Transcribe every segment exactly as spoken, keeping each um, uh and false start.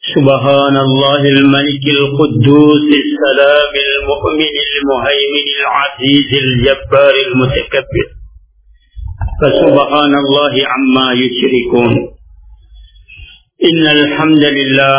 سبحان الله الملك القدوس السلام المؤمن المهيمن العزيز الجبار المتكبر فسبحان الله عما يشركون. إن الحمد لله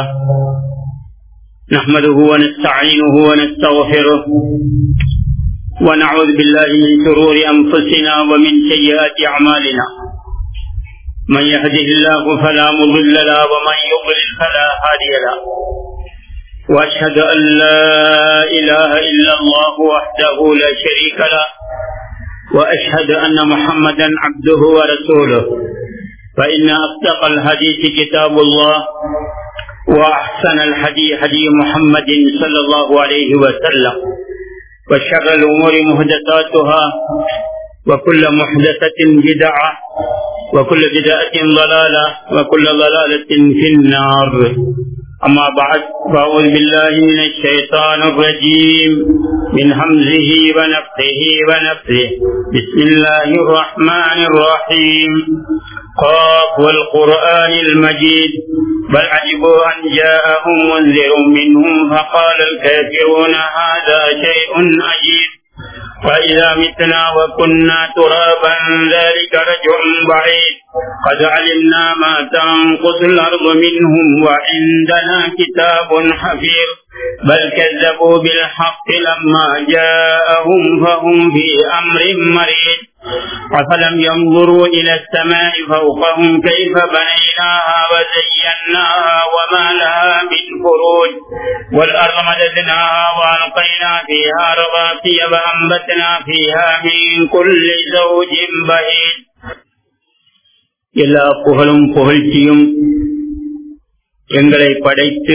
نحمده ونستعينه ونستغفره ونعوذ بالله من شرور أنفسنا ومن سيئات أعمالنا. من يهده الله فلا مضل له ومن يضلل فلا هادي له. وأشهد أن لا إله إلا الله وحده لا شريك له وأشهد أن محمدا عبده ورسوله. فإن أصدق الحديث كتاب الله وأحسن الهدي هدي محمد صلى الله عليه وسلم وشر الأمور محدثاتها وكل محدثة بدعة وكل بدعة ضلالة وكل ضلالة في النار. أما بعد فأعوذ بالله من الشيطان الرجيم من همزه ونفخه ونفثه. بسم الله الرحمن الرحيم. قاف والقرآن المجيد بل عجبوا أن جاءهم منذر منهم فقال الكافرون هذا شيء عجيب وإذا متنا وكنا ترابا ذلك رجع بعيد قد علمنا ما تنقص الأرض منهم وعندنا كتاب حفيظ بل كذبوا بالحق لما جاءهم فهم في أمر مريض أفلم ينظروا إلى السماء فوقهم كيف بنيناها وزيناها وما لها من فروج والأرض مددناها وألقينا فيها رواسي وأنبتنا فيها من كل زوج بهيج. எல்லா புகழும் புகழ்ச்சியும் எங்களை படைத்து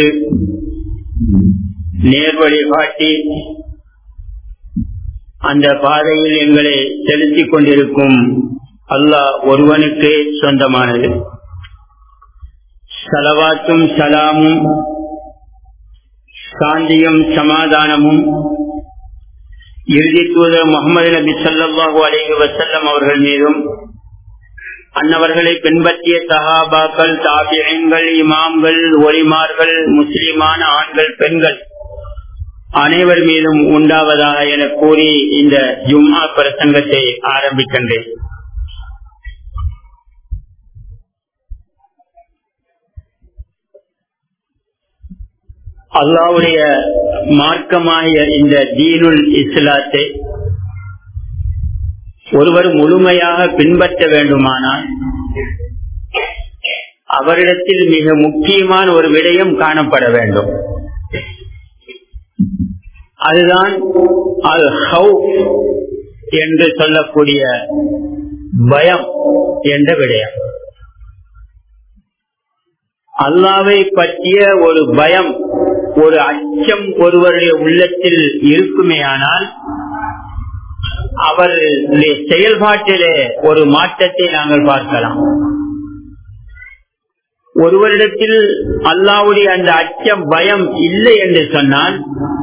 நேர்வழி காட்டி அந்த பாதையில் எங்களை செலுத்திக் கொண்டிருக்கும் அல்லாஹ் ஒருவனுக்கே சொந்தமானது. ஸலவாத்தும் ஸலாமும் சாந்தியும் சமாதானமும் இறுதி தூதர் முஹம்மது நபி ஸல்லல்லாஹு அலைஹி வஸல்லம் அவர்கள் மீதும் அன்னவர்களை பின்பற்றிய சஹாபாக்கள், தாபிஈன்கள், இமாம்கள், ஒலிமார்கள், முஸ்லிமான ஆண்கள், பெண்கள் அனைவர் மீதும் உண்டாவதாக என கூறி இந்த ஜும்ஆ பிரசங்கத்தை ஆரம்பிக்கின்றேன். அல்லாஹ்வுடைய மார்க்கமாகிய இந்த தீனுல் இஸ்லாத்தை ஒருவர் முழுமையாக பின்பற்ற வேண்டுமானால் அவரிடத்தில் மிக முக்கியமான ஒரு விடயம் காணப்பட வேண்டும். அதுதான் அல் ஹவுஃப் என்று சொல்லக்கூடிய பயம் என்ற விடயம். அல்லாஹ்வை பற்றிய ஒரு பயம், ஒரு அச்சம் ஒருவருடைய உள்ளத்தில் இருக்குமேயானால் அவருடைய செயல்பாட்டிலே ஒரு மாற்றத்தை நாங்கள் பார்க்கலாம். ஒருவரிடத்தில் அல்லாஹ்வுடைய அந்த அச்சம், பயம் இல்லை என்று சொன்னால்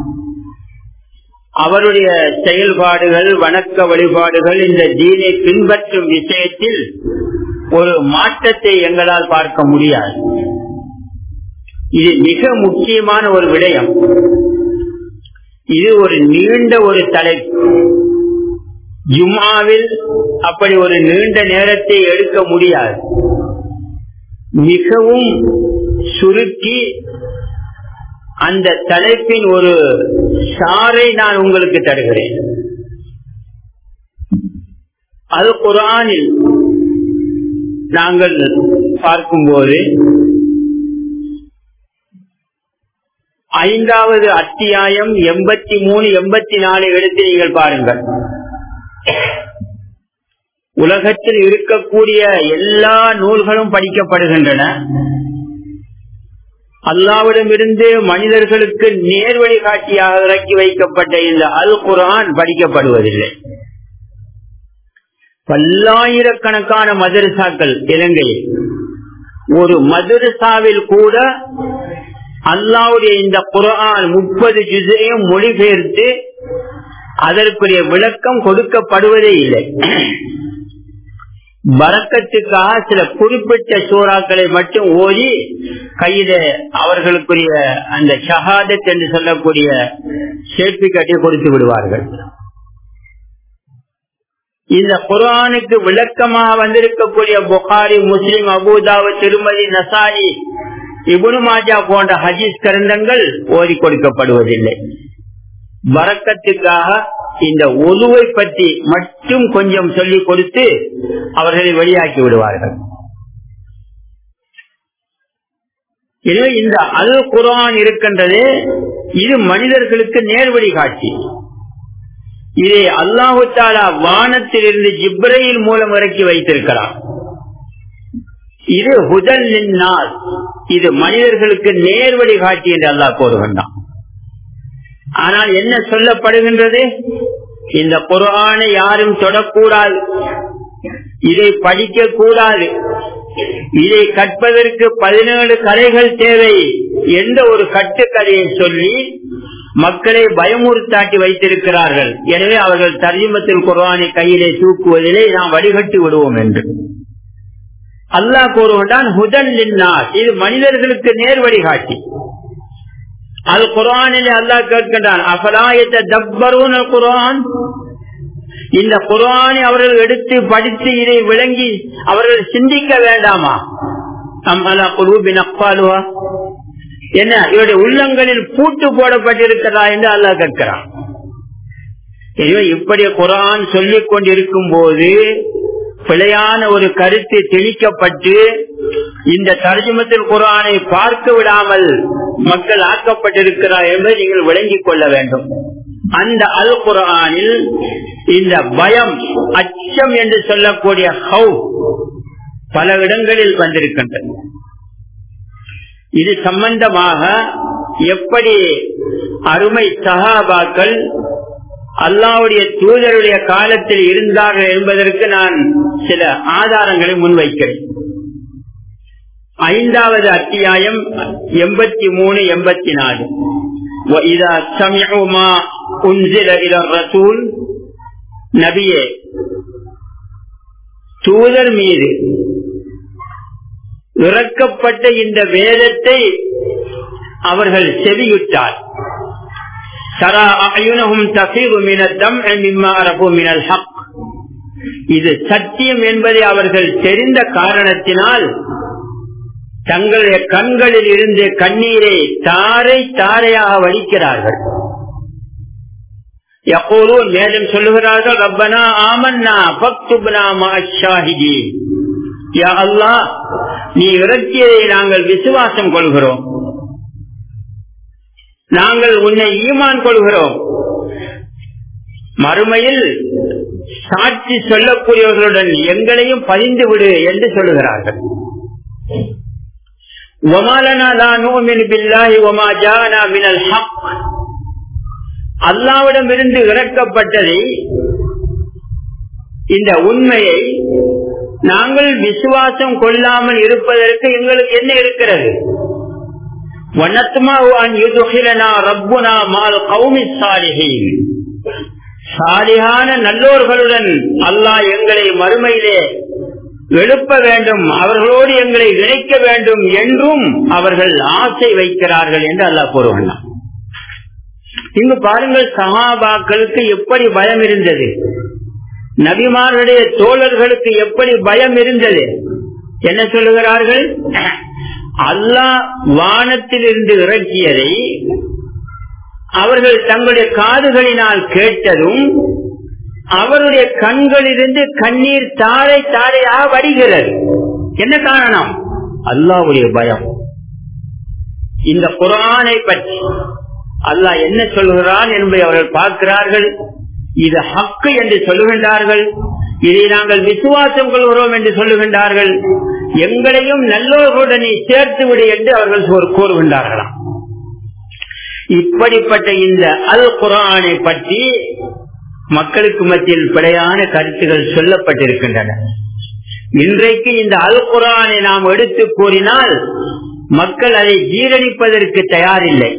அவருடைய செயல்பாடுகள், வணக்க வழிபாடுகள், இந்த தீனை பின்பற்றும் விஷயத்தில் ஒரு மாற்றத்தை எங்களால் பார்க்க முடியாது. இது மிக முக்கியமான ஒரு விடயம். இது ஒரு நீண்ட ஒரு தலைப்பு. ஜும்ஆவில் அப்படி ஒரு நீண்ட நேரத்தை எடுக்க முடியாது. மிகவும் சுருக்கி அந்த தலைப்பின் ஒரு சாரை நான் உங்களுக்கு தருகிறேன். அல் குர்ஆனில் நாங்கள் பார்க்கும்போது ஐந்தாவது அத்தியாயம் எண்பத்தி மூணு எண்பத்தி நாலு எடுத்து நீங்கள் பாருங்கள். உலகத்தில் இருக்கக்கூடிய எல்லா நூல்களும் படிக்கப்படுகின்றன. அல்லாஹ்விடமிருந்து மனிதர்களுக்கு நேர்வழி காட்டியாக இறக்கி வைக்கப்பட்ட இந்த அல் குர்ஆன் படிக்கப்படுவதில்லை. பல்லாயிரக்கணக்கான மதரசாக்கள் இலங்கையில், ஒரு மதரசாவில் கூட அல்லாஹ்வுடைய இந்த குர்ஆன் முப்பது ஜுஸையும் மொழிபெயர்த்து அதற்குரிய விளக்கம் கொடுக்கப்படுவதே இல்லை. பரக்கத்துக்காக சில குறிப்பிட்ட சூறாக்களை மட்டும் ஓதி கையில அவர்களுக்குரிய அந்த ஷஹாதத் என்று சொல்லக்கூடிய சர்டிபிகேட்டை கொடுத்து விடுவார்கள். இந்த குர்ஆனுக்கு விளக்கமாக வந்திருக்கக்கூடிய புகாரி, முஸ்லிம், அபூதாவுத், திருமதி, நசாயி, இப்னு மாஜா போன்ற ஹதீஸ் கிரந்தங்கள் ஓதி கொடுக்கப்படுவதில்லை. பரக்கத்துக்காக இந்த ஒதுவை பற்றி மட்டும் கொஞ்சம் சொல்லிக் கொடுத்து அவர்களை வெளியாக்கி விடுவார்கள். எனவே இந்த அல் குர்ஆன் இருக்கின்றது, இது மனிதர்களுக்கு நேர்வழி காட்சி. இதை அல்லாஹு தஆலா வானத்திலிருந்து ஜிப்ரீல் மூலம் இறக்கி வைத்திருக்கிறார். இது ஹுதல் லின்னாஸ், இது மனிதர்களுக்கு நேர்வழி காட்சி என்று அல்லாஹ் கூறுகின்றான். ஆனால் என்ன சொல்லப்படுகின்றது? இந்த குர்ஆனை யாரும் தொடக்கூடாது, இதை படிக்க கூடாது, இதை கற்பதற்கு பதினேழு கலைகள் தேவை என்ற ஒரு கட்டுக்கதையை சொல்லி மக்களை பயமுறுத்தாட்டி வைத்திருக்கிறார்கள். எனவே அவர்கள் தர்ஜுமத்துல் குர்ஆனை கையிலே தூக்குவதிலே நாம் வடிகட்டி விடுவோம் என்று அல்லாஹ் கூறுகின்றான். ஹுதல் லின்னாஸ், இது மனிதர்களுக்கு நேர் வழிகாட்டி. அல் குர்ஆனிலே அல்லாஹ் கேட்கின்றான், அஃபலா யததப்பரூன அல் குர்ஆன், இந்த குர்ஆனை அவர்கள் எடுத்து படித்து இதை விளங்கி அவர்கள் சிந்திக்க வேண்டாமா? அம் அலா குலூபின் அக்ஃபாலுஹா, என்ன இவருடைய உள்ளங்களில் பூட்டு போடப்பட்டிருக்கிறதா என்று அல்லாஹ் கேட்கிறான். எனவே இப்படி குர்ஆன் சொல்லிக் கொண்டிருக்கும் போது பிழையான ஒரு கருத்து தெளிக்கப்பட்டு இந்த தர்ஜுமத்துல் குர்ஆனை பார்க்க விடாமல் மக்கள் ஆக்கப்பட்டிருக்கிறார் என்பதை நீங்கள் விளங்கிக் கொள்ள வேண்டும். அந்த அல் குர்ஆனில் இந்த பயம், அச்சம் என்று சொல்லக்கூடிய ஹவுஃப் பல இடங்களில் வந்திருக்கின்றது. இது சம்பந்தமாக எப்படி அருமை சஹாபாக்கள் அல்லாஹ்வுடைய தூதருடைய காலத்தில் இருந்தார்கள் என்பதற்கு நான் சில ஆதாரங்களை முன்வைக்கிறேன். ஐந்தாவது அத்தியாயம் எண்பத்தி மூணு எண்பத்தி நாலு நபியே, தூதர் மீது இறக்கப்பட்ட இந்த வேதத்தை அவர்கள் செவியுற்றார். இது சத்தியம் என்பதை அவர்கள் தெரிந்த காரணத்தினால் தங்களுடைய கண்களில் இருந்து கண்ணீரை தாரை தாரையாக வடிக்கிறார்கள். யகூலூன், மேலும் சொல்லுகிறார்கள், ரப்பனா ஆமன்னா ஃபக்துப்னா மஅஷ் ஷாஹிதீன், யா அல்லாஹ், நீ இறக்கியதை நாங்கள் விசுவாசம் கொள்கிறோம், நாங்கள் உன்னை ஈமான் கொள்கிறோம், மறுமையில் சாட்சி சொல்லக்கூடியவர்களுடன் எங்களையும் பதிந்து விடு என்று சொல்லுகிறார்கள். அல்லாஹ்விடம் இருந்து இறக்கப்பட்டதை, இந்த உண்மையை நாங்கள் விசுவாசம் கொள்ளாமல் இருப்பதற்கு எங்களுக்கு என்ன இருக்கிறது? சாலிஹான நல்லோர்களுடன் அல்லாஹ் எங்களை மறுமையிலே எழுப்ப வேண்டும், அவர்களோடு எங்களை இணைக்க வேண்டும் என்றும் அவர்கள் ஆசை வைக்கிறார்கள் என்று அல்லாஹ் கூறுகிறான். இங்கு பாருங்கள், சஹாபாக்களுக்கு எப்படி பயம் இருந்தது, நபிமார்களுடைய தோழர்களுக்கு எப்படி பயம் இருந்தது. என்ன சொல்லுகிறார்கள்? அல்லாஹ் வானத்தில் இருந்து இறக்கியதை அவர்கள் தங்களுடைய காதுகளினால் கேட்டதும் அவருடைய கண்களிலிருந்து கண்ணீர் தாரை தாரையாக வடிகிறது. என்ன காரணம்? அல்லாஹ்வுடைய பயம். இந்த குர்ஆனை பற்றி அல்லாஹ் என்ன சொல்கிறான் என்பதை அவர்கள் பார்க்கிறார்கள். இது ஹக்கு என்று சொல்லுகின்றார்கள், இதை நாங்கள் விசுவாசம் கொள்கிறோம் என்று சொல்லுகின்றார்கள், எங்களையும் நல்லோர்களுடனே சேர்த்து விடு என்று அவர்கள் கூறுகின்றார்களாம். இப்படிப்பட்ட இந்த அல் குர்ஆனை பற்றி மக்களுக்கு மத்தியில் பிழையான கருத்துகள் சொல்லப்பட்டிருக்கின்றன. இன்றைக்கு இந்த அல் குர்ஆனை நாம் எடுத்து கூறினால் மக்கள் அதை ஜீரணிப்பதற்கு தயாரில்லை.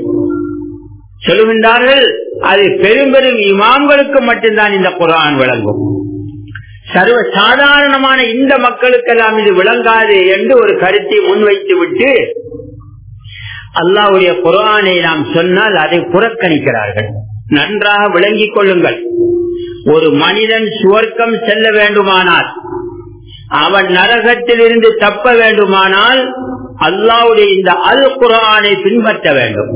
சொல்லுகின்றார்கள், அது பெரும் பெரும் இமாம்களுக்கு மட்டும்தான் இந்த குர்ஆன் வழங்கும், சர்வ சாதாரணமான இந்த மக்களுக்கெல்லாம் இது விளங்காது என்று ஒரு கருத்தை முன்வைத்து விட்டு அல்லாஹ்வுடைய குர்ஆனை நாம் சொன்னால் அதை புறக்கணிக்கிறார்கள். நன்றாக விளங்கிக் கொள்ளுங்கள். ஒரு மனிதன் சுவர்க்கம் செல்ல வேண்டுமானால், அவன் நரகத்தில் இருந்து தப்ப வேண்டுமானால் அல்லாஹ்வுடைய இந்த அல் குர்ஆனை பின்பற்ற வேண்டும்.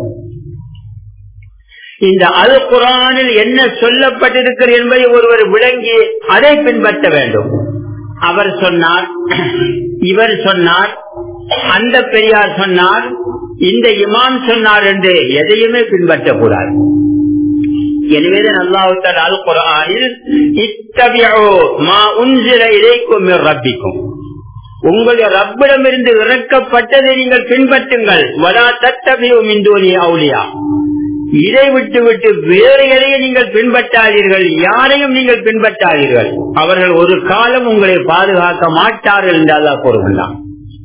இந்த அல் குர்ஆனில் என்ன சொல்லப்பட்டிருக்கிறது என்பதை ஒருவர் விளங்கி அதை பின்பற்ற வேண்டும். அவர் சொன்னார், இவர் சொன்னார், அந்த பெரியார் சொன்னார், இந்த இமாம் சொன்னார் என்று எதையுமே பின்பற்றக்கூடாது. எனவேதான் அல்லாஹ் தஆலா அல் குர்ஆனில் இத்தபிஉ மா உன்ஸில இலைக்கும் மிர் ரப்பிக்கும், உங்களுடைய ரப்பிடமிருந்து இறக்கப்பட்டதை நீங்கள் பின்பற்றுங்கள். வலா தத்தபிஉ மின் தூனி அவுலியா, இதை விட்டு விட்டு வேறு எதையும் நீங்கள் பின்பற்றாதீர்கள், யாரையும் நீங்கள் பின்பற்றாதீர்கள், அவர்கள் ஒரு காலம் உங்களை பாதுகாக்க மாட்டார்கள் என்று அல்லாஹ் கூறுகின்றான்.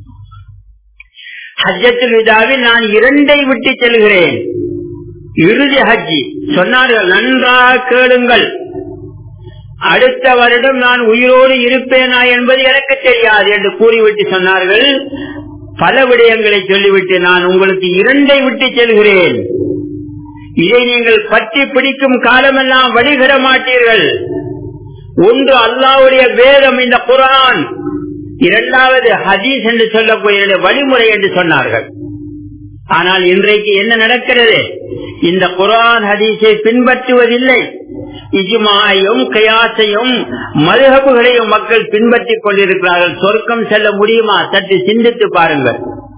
ஹஜ்ஜத்துல் விதாவில் நான் இரண்டை விட்டு செல்கிறேன், இறுதி ஹஜ்ஜி சொன்னார்கள். நன்றாக கேளுங்கள், அடுத்த வருடம் நான் உயிரோடு இருப்பேனா என்பது எனக்கு தெரியாது என்று கூறிவிட்டு சொன்னார்கள். பல விடயங்களை சொல்லிவிட்டு நான் உங்களுக்கு இரண்டை விட்டு செல்கிறேன், இதை நீங்கள் பற்றி பிடிக்கும் காலமெல்லாம் வழிகிட மாட்டீர்கள். ஒன்று அல்லாஹ்வுடைய வேதம் இந்த குர்ஆன், இரண்டாவது ஹதீஸ் என்று சொல்லக்கூடிய வழிமுறை என்று சொன்னார்கள். ஆனால் இன்றைக்கு என்ன நடக்கிறது? இந்த குர்ஆன் ஹதீஸை பின்பற்றுவதில்லை. இஜ்மாயையும் கியாஸையும் மதுஹபுகளையும் மக்கள் பின்பற்றிக் கொண்டிருக்கிறார்கள். சொர்க்கம் செல்ல முடியுமா? சற்று சிந்தித்து பாருங்கள்.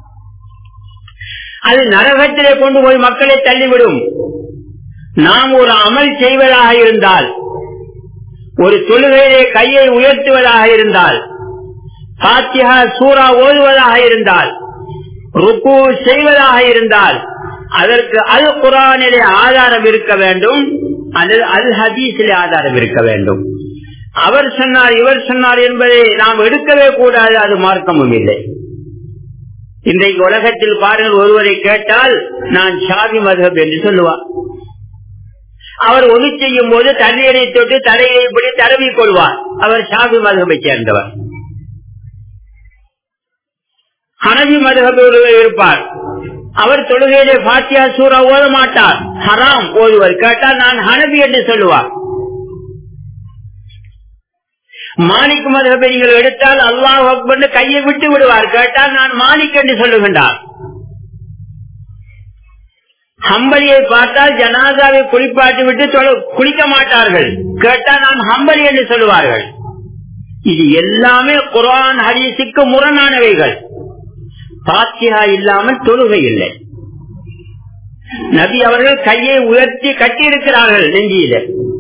அது நரகத்திலே கொண்டு போய் மக்களை தள்ளிவிடும். நாம் ஒரு அமல் செய்வதாக இருந்தால், ஒரு தொழுகையிலே கையை உயர்த்துவதாக இருந்தால், ஃபாத்திஹா சூரா ஓதுவதாக இருந்தால், ருக்கு செய்வதாக இருந்தால், அதற்கு அல் குர்ஆனிலே ஆதாரம் இருக்க வேண்டும், அல்லது அல் ஹதீஸிலே ஆதாரம் இருக்க வேண்டும். அவர் சொன்னார் இவர் சொன்னார் என்பதை நாம் எடுக்கவே கூடாது, அது மார்க்கமும் இல்லை. இன்றைக்கு உலகத்தில் பாருங்கள், ஒருவரை கேட்டால் நான் ஷாஃபி மத்ஹப் என்று சொல்லுவார். அவர் ஒலி செய்யும் போது தண்ணீரை தொட்டு தலையை இப்படி தடவிக் கொள்வார், அவர் ஷாஃபி மத்ஹபை சேர்ந்தவர். ஹனபி மத்ஹப் இருப்பார், அவர் தொழுகையிலே ஃபாத்திஹா சூரா ஓத மாட்டார், ஹராம் ஓதுவர். கேட்டால் நான் ஹனபி என்று சொல்லுவார். மாலிக் மத்ஹபை நீங்கள் எடுத்தால் அல்லாஹ் அக்பர் கையை விட்டு விடுவார், கேட்டால் நான் மாலிக் என்று சொல்லுகின்றார். ஹம்பலியை பார்த்தால் ஜனாதாவை குளிப்பாட்டி விட்டு குளிக்க மாட்டார்கள், கேட்டால் நான் ஹம்பலி என்று சொல்லுவார்கள். இது எல்லாமே குர்ஆன் ஹதீஸுக்கு முரணானவைகள். ஃபாத்திஹா இல்லாமல் தொழுகை இல்லை. நபி அவர்கள் கையை உயர்த்தி கட்டியிருக்கிறார்கள் நெஞ்சியில.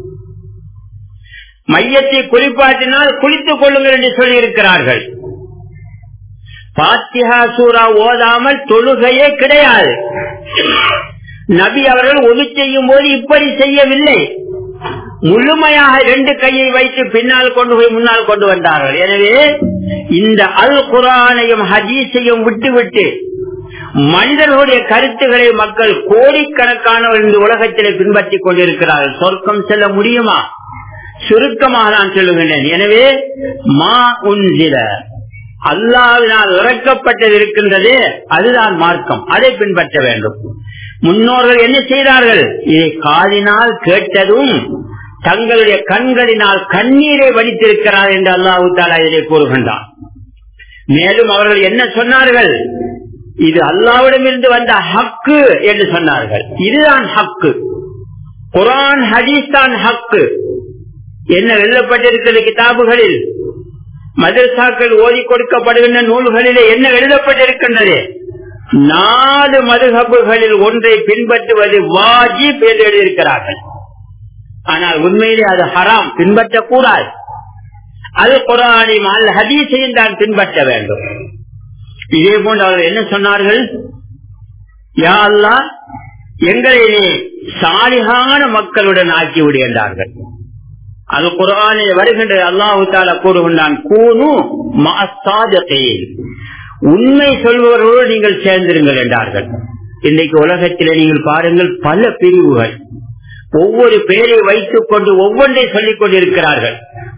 மையத்தை குளிப்பாட்டினால் குளித்துக் கொள்ளுங்கள் என்று சொல்லி இருக்கிறார்கள். ஃபாத்திஹா சூரா ஓதாமல் தொழுகையே கிடையாது. நபி அவர்கள் ஒலி செய்யும் போது இப்படி செய்யவில்லை, முழுமையாக ரெண்டு கையை வைத்து பின்னால் கொண்டு போய் முன்னால் கொண்டு வந்தார்கள். எனவே இந்த அல் குர்ஆனையும் ஹதீஸையும் விட்டுவிட்டு மனிதர்களுடைய கருத்துக்களை மக்கள் கோடிக்கணக்கானவர்கள் இந்த உலகத்திலே பின்பற்றிக் கொண்டிருக்கிறார்கள். சொர்க்கம் செல்ல முடியுமா? சுருக்கமாக நான் சொல்லுகின்றேன். எனவே மா உன்ஸில, அல்லாஹ்வினால் இறக்கப்பட்டது இருக்கின்றது, அதுதான் மார்க்கம், அதை பின்பற்ற வேண்டும். முன்னோர்கள் என்ன செய்தார்கள்? இதை காதினால் கேட்டதும் தங்களுடைய கண்களினால் கண்ணீரை வடித்திருக்கிறார் என்று அல்லாஹ் தஆலா இதை கூறுகின்றார். மேலும் அவர்கள் என்ன சொன்னார்கள்? இது அல்லாஹ்விடமிருந்து வந்த ஹக்கு என்று சொன்னார்கள். இதுதான் ஹக்கு, குர்ஆன் ஹதீஸ் தான் ஹக்கு. என்ன எழுதப்பட்டிருக்கிறது கிதாபுகளில், மதரசாக்கள் ஓதி கொடுக்கப்படுகின்ற நூல்களிலே என்ன எழுதப்பட்டிருக்கின்றது? நாலு மதுஹபுகளில் ஒன்றை பின்பற்றுவது வாஜிப் என்று எழுதியிருக்கிறார்கள். ஆனால் உண்மையிலே அது ஹராம், பின்பற்றக்கூடாது. அல் குர்ஆனையும் அல் ஹதீஸையும் தான் பின்பற்ற வேண்டும். இதே போன்று அவர்கள் என்ன சொன்னார்கள்? யா அல்லாஹ், எங்களை சாலிஹான மக்களுடன் ஆக்கிவிடு என்றார்கள். அது குர்ஆனில் வருகின்ற அல்லாஹ் தஆலா கூறுகின்றான், கூனு மஅஸ்ஸாதிகீன், உண்மை சொல்பவர்களோடு நீங்கள் சேர்ந்திருங்கள் என்றார்கள். இன்றைக்கு உலகத்திலே நீங்கள் பாருங்கள், பல பிரிவுகள் ஒவ்வொரு பேரை வைத்துக் கொண்டு ஒவ்வொன்றை சொல்லிக் கொண்டிருக்கிறார்கள்.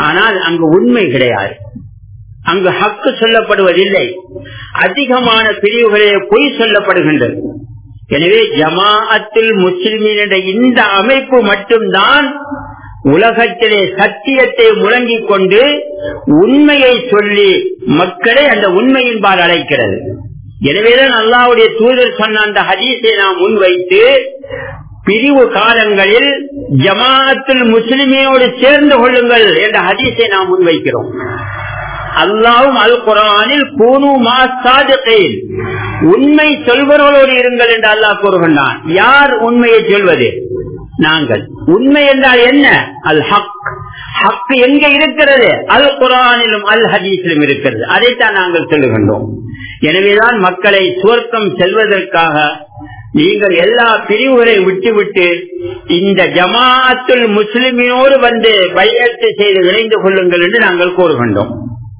ஆனால் அங்கு உண்மை கிடையாது, அங்கு ஹக்கு சொல்லப்படுவதில்லை. அதிகமான பிரிவுகளே பொய் சொல்லப்படுகின்றது. எனவே ஜமாஅத்துல் முஸ்லிமீன் இந்த அமைப்பு மட்டும்தான் உலகத்திலே சத்தியத்தை முழங்கிக் கொண்டு உண்மையை சொல்லி மக்களை அந்த உண்மையின்பால் அழைக்கிறது. எனவேதான் அல்லாஹ்வுடைய தூதர் சொன்ன அந்த ஹதீஸை நாம் முன்வைத்து பிரிவு காலங்களில் ஜமாஅத்துல் முஸ்லிமீனோடு சேர்ந்து கொள்ளுங்கள் என்ற ஹதீஸை நாம் முன்வைக்கிறோம். அல்லாஹ்வும் அல் குர்ஆனில் கூனு மா சாதிகீன், உண்மை சொல்வர்களோடு இருங்கள் என்று அல்லாஹ் கூறுகின்றான். யார் உண்மையை சொல்வது? நாங்கள். உண்மை என்றால் என்ன? அல் ஹக். ஹக் எங்க இருக்கிறது? அல் குர்ஆனிலும் அல் ஹதீஸிலும் இருக்கிறது. அதைத்தான் நாங்கள் சொல்லுகின்றோம். எனவேதான் மக்களை சுவர்க்கம் செல்வதற்காக நீங்கள் எல்லா பிரிவுகளை விட்டுவிட்டு இந்த ஜமாஅத்துல் முஸ்லிமீனோடு வந்து பைஅத் செய்து இணைந்து கொள்ளுங்கள் என்று நாங்கள் கூறுகின்றோம்.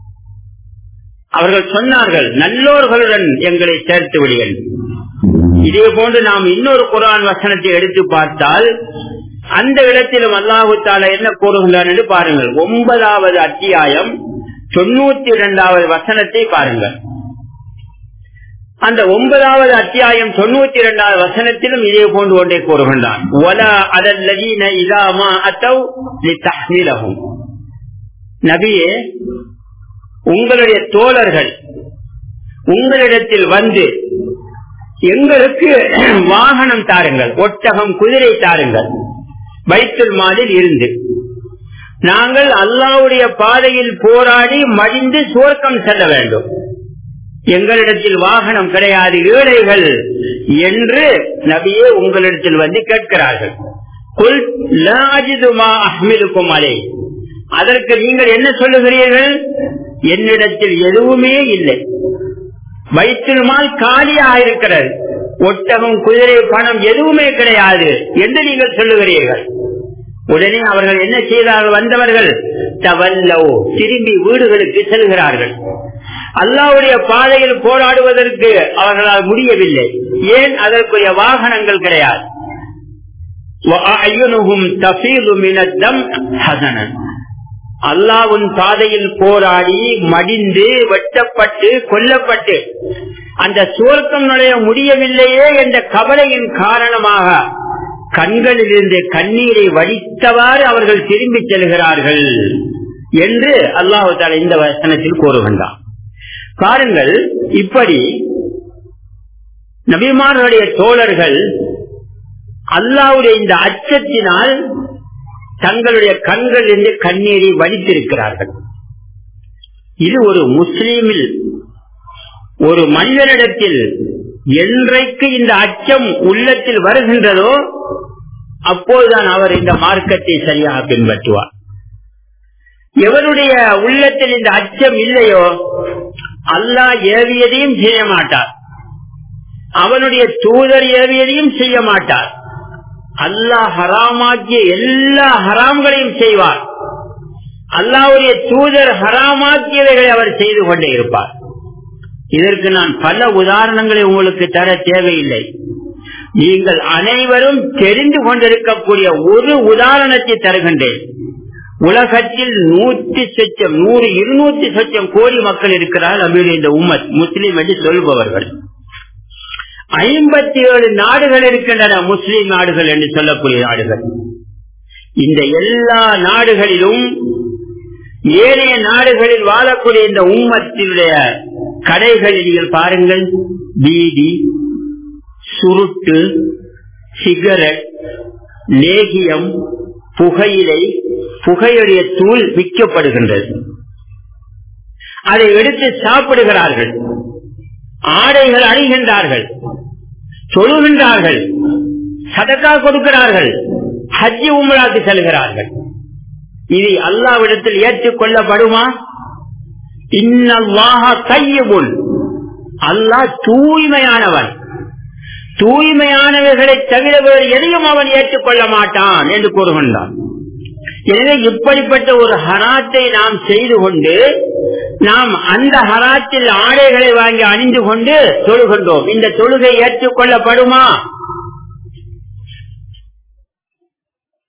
அவர்கள் சொன்னார்கள், நல்லோர்களுடன் எங்களை சேர்த்து விடுங்கள். இதே போன்று நாம் இன்னொரு குர்ஆன் வசனத்தை எடுத்து பார்த்தால் அந்த இடத்திலும் அல்லாஹு தஆலா என்ன கூறுகின்றார் என்று பாருங்கள். ஒன்பதாவது அத்தியாயம் தொண்ணூத்தி இரண்டாவது வசனத்தை பாருங்கள். அந்த ஒன்பதாவது அத்தியாயம் தொண்ணூத்தி இரண்டாவது வசனத்திலும் இதே போன்று ஒன்றை கூறுகின்றான். வலா அலல்லதீன இதா மா அத்தவ் லிதஹ்மிலஹும், நபியே உங்களுடைய தோழர்கள் உங்களிடத்தில் வந்து எங்களுக்கு வாகனம் தாருங்கள், ஒட்டகம் குதிரை தாருங்கள், பைத்துல் மாலில் இருந்து நாங்கள் அல்லாஹ்வுடைய பாதையில் போராடி மடிந்து சுவர்க்கம் செல்ல வேண்டும், எங்களிடத்தில் வாகனம் கிடையாது, ஏழைகள் என்று நபியே உங்களிடத்தில் வந்து கேட்கிறார்கள். குல் லா அஜிது மா அஹ்மிலுக்கும் அலை, அதற்கு நீங்கள் என்ன சொல்லுகிறீர்கள்? என்னிடத்தில் எதுவுமே இல்லை, பைத்துல் மால் காலியாக இருக்கிறது, ஒட்டகம் குதிரை பணம் எதுவுமே கிடையாது என்று நீங்கள் சொல்லுகிறீர்கள். உடனே அவர்கள் என்ன செய்தார்கள்? வந்தவர்கள் தவல்லவ், திரும்பி வீடுகளுக்கு செல்கிறார்கள். அல்லாஹ்வுடைய பாதையில் போராடுவதற்கு அவர்களால் முடியவில்லை. ஏன்? அதற்குரிய வாகனங்கள் கிடையாது. அல்லாஹ்வின் பாதையில் போராடி மடிந்து வெட்டப்பட்டு கொல்லப்பட்டு அந்த சுவர்க்கம் நுழைய முடியவில்லையே என்ற கவலையின் காரணமாக கண்களில் இருந்து கண்ணீரை வடித்தவாறு அவர்கள் திரும்பி செல்கிறார்கள் என்று அல்லாஹ் தஆலா இந்த வசனத்தில் கூறுகின்றார். பாருங்கள், இப்படி நபிமார்களுடைய தோழர்கள் அல்லாஹ்வுடைய இந்த அச்சத்தினால் தங்களுடைய கண்களில் இருந்து கண்ணீரை வடித்திருக்கிறார்கள். இது ஒரு முஸ்லீமில் ஒரு மனிதனிடத்தில் என்றைக்கு இந்த அச்சம் உள்ளத்தில் வருகின்றதோ அப்போதுதான் அவர் இந்த மார்க்கத்தை சரியாக பின்பற்றுவார். எவருடைய உள்ளத்தில் இந்த அச்சம் இல்லையோ அல்லாஹ் ஏவியதையும் செய்ய மாட்டார், அவனுடைய தூதர் ஏவியதையும் செய்ய மாட்டார். அல்லாஹ் ஹராமாக்கிய எல்லா ஹராம்களையும் செய்வார், அல்லாஹ்வுடைய தூதர் ஹராமாக்கியவைகளை அவர் செய்து கொண்டே இருப்பார். இதற்கு நான் பல உதாரணங்களை உங்களுக்கு தர தேவையில்லை. நீங்கள் அனைவரும் தெரிந்து கொண்டிருக்கக்கூடிய ஒரு உதாரணத்தை தருகின்றேன். உலகத்தில் நூற்றி சொச்சம் நூறு இருநூத்தி சொச்சம் கோடி மக்கள் இருக்கிறார்கள். நம்முடைய இந்த உம்மத் முஸ்லிம் என்று சொல்பவர்கள் ஐம்பத்தி ஏழு நாடுகள் இருக்கின்றன, முஸ்லிம் நாடுகள் என்று சொல்லக்கூடிய நாடுகள். இந்த எல்லா நாடுகளிலும் ஏனைய நாடுகளில் வாழக்கூடிய இந்த உம்மத்தினுடைய கடைகளில் நீங்கள் பாருங்கள், பீடி, சுருட்டு, சிகரெட், லேகியம், புகையிலை, புகையுடைய தூள் விற்கப்படுகின்றது. அதை எடுத்து சாப்பிடுகிறார்கள், ஆடைகள் அணிகின்றார்கள், தொழுகின்றார்கள், சதகா கொடுக்கிறார்கள், ஹஜ் உம்ராக்கு செல்கிறார்கள். இது அல்லாஹ்விடத்தில் ஏற்றுக்கொள்ளப்படுமா? இன்னல்லாஹ தய்யிபுன், அல்லாஹ் தூய்மையானவன், தூய்மையானவர்களை தவிர வேறு எதையும் அவன் ஏற்றுக்கொள்ள மாட்டான் என்று கூறுகின்றான். எனவே இப்படிப்பட்ட ஒரு ஹராத்தை நாம் செய்து கொண்டு நாம் அந்த ஹராத்தில் ஆடைகளை வாங்கி அணிந்து கொண்டு தொழுகின்றோம். இந்த தொழுகை ஏற்றுக்கொள்ளப்படுமா?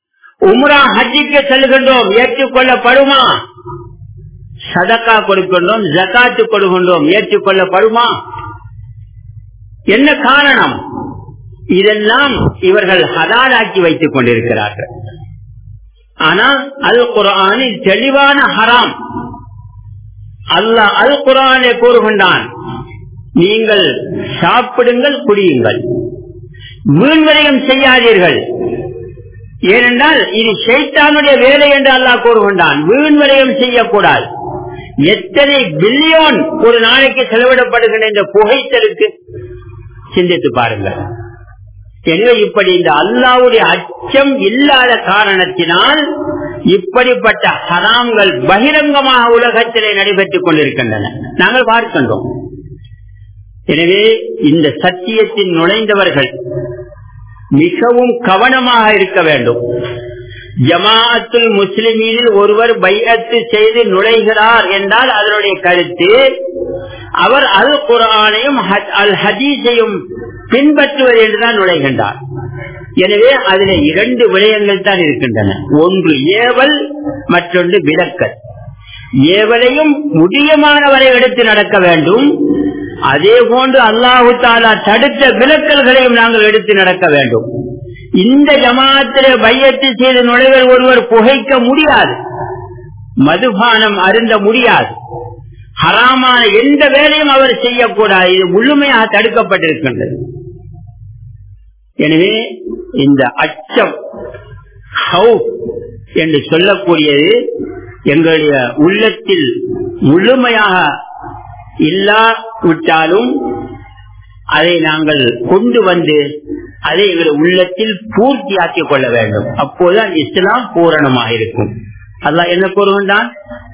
உம்ரா ஹஜ்ஜுக்கு செல்கின்றோம், ஏற்றுக்கொள்ளப்படுமா? சதக்கா கொடுக்கின்றோம், ஜகாத்து கொடுக்கின்றோம், ஏற்றுக்கொள்ளப்படுமா? என்ன காரணம்? இதெல்லாம் இவர்கள் ஹலாலாக்கி வைத்துக் கொண்டிருக்கிறார்கள். ஆனால் அல் குர்ஆனில் தெளிவான ஹராம். அல்லாஹ் அல் குர்ஆனை கூறுகின்றான், நீங்கள் சாப்பிடுங்கள், குடியுங்கள், வீண்வரையும் செய்யாதீர்கள். ஏனென்றால் இது ஷைத்தானுடைய வேலை என்று அல்லாஹ் கூறுகின்றான். வீண்வரையும் செய்யக்கூடாது. எத்தனை பில்லியன் ஒரு நாளைக்கு செலவிடப்படுகின்ற இந்த புகைத்தலுக்கு சிந்தித்து பாருங்கள். எனவே இப்படி இந்த அல்லாஹ்வுடைய அச்சம் இல்லாத காரணத்தினால் இப்படிப்பட்ட ஹராம்கள் பகிரங்கமாக உலகத்திலே நடைபெற்றுக் கொண்டிருக்கின்றன, நாங்கள் பார்க்கின்றோம். எனவே இந்த சத்தியத்தில் நுழைந்தவர்கள் மிகவும் கவனமாக இருக்க வேண்டும். ஜமாஅத்துல் முஸ்லிமீனில் ஒருவர் பைஅத்து செய்து நுழைகிறார் என்றால் அதனுடைய கருத்து அவர் அல் குர்ஆனையும் அல் ஹதீஸையும் பின்பற்றுவது என்றுதான் நுழைகின்றார். எனவே அதில் இரண்டு விடயங்கள் தான் இருக்கின்றன. ஒன்று ஏவல், மற்றொன்று விலக்கல். ஏவலையும் முடியமானவரை எடுத்து நடக்க வேண்டும். அதே போன்று அல்லாஹு தஆலா தடுத்த விலக்கல்களையும் நாங்கள் எடுத்து நடக்க வேண்டும். இந்த ஜமாஅத்திலே பைஅத்து செய்து நுழைவர் ஒருவர் புகைக்க முடியாது, மதுபானம் அருந்த முடியாது, ஹராமான எந்த வேலையும் அவர் செய்யக்கூடாது. இது முழுமையாக தடுக்கப்பட்டிருக்கின்றது. எனவே இந்த அச்சம் என்று சொல்லக்கூடியது எங்களுடைய உள்ளத்தில் முழுமையாக இல்லாவிட்டாலும் அதை நாங்கள் கொண்டு வந்து அதை எங்கள் உள்ளத்தில் பூர்த்தியாக்கிக் கொள்ள வேண்டும். அப்போதுதான் இஸ்லாம் பூரணமாக இருக்கும். அல்லாஹ் என்ன கூறுகின்றான்?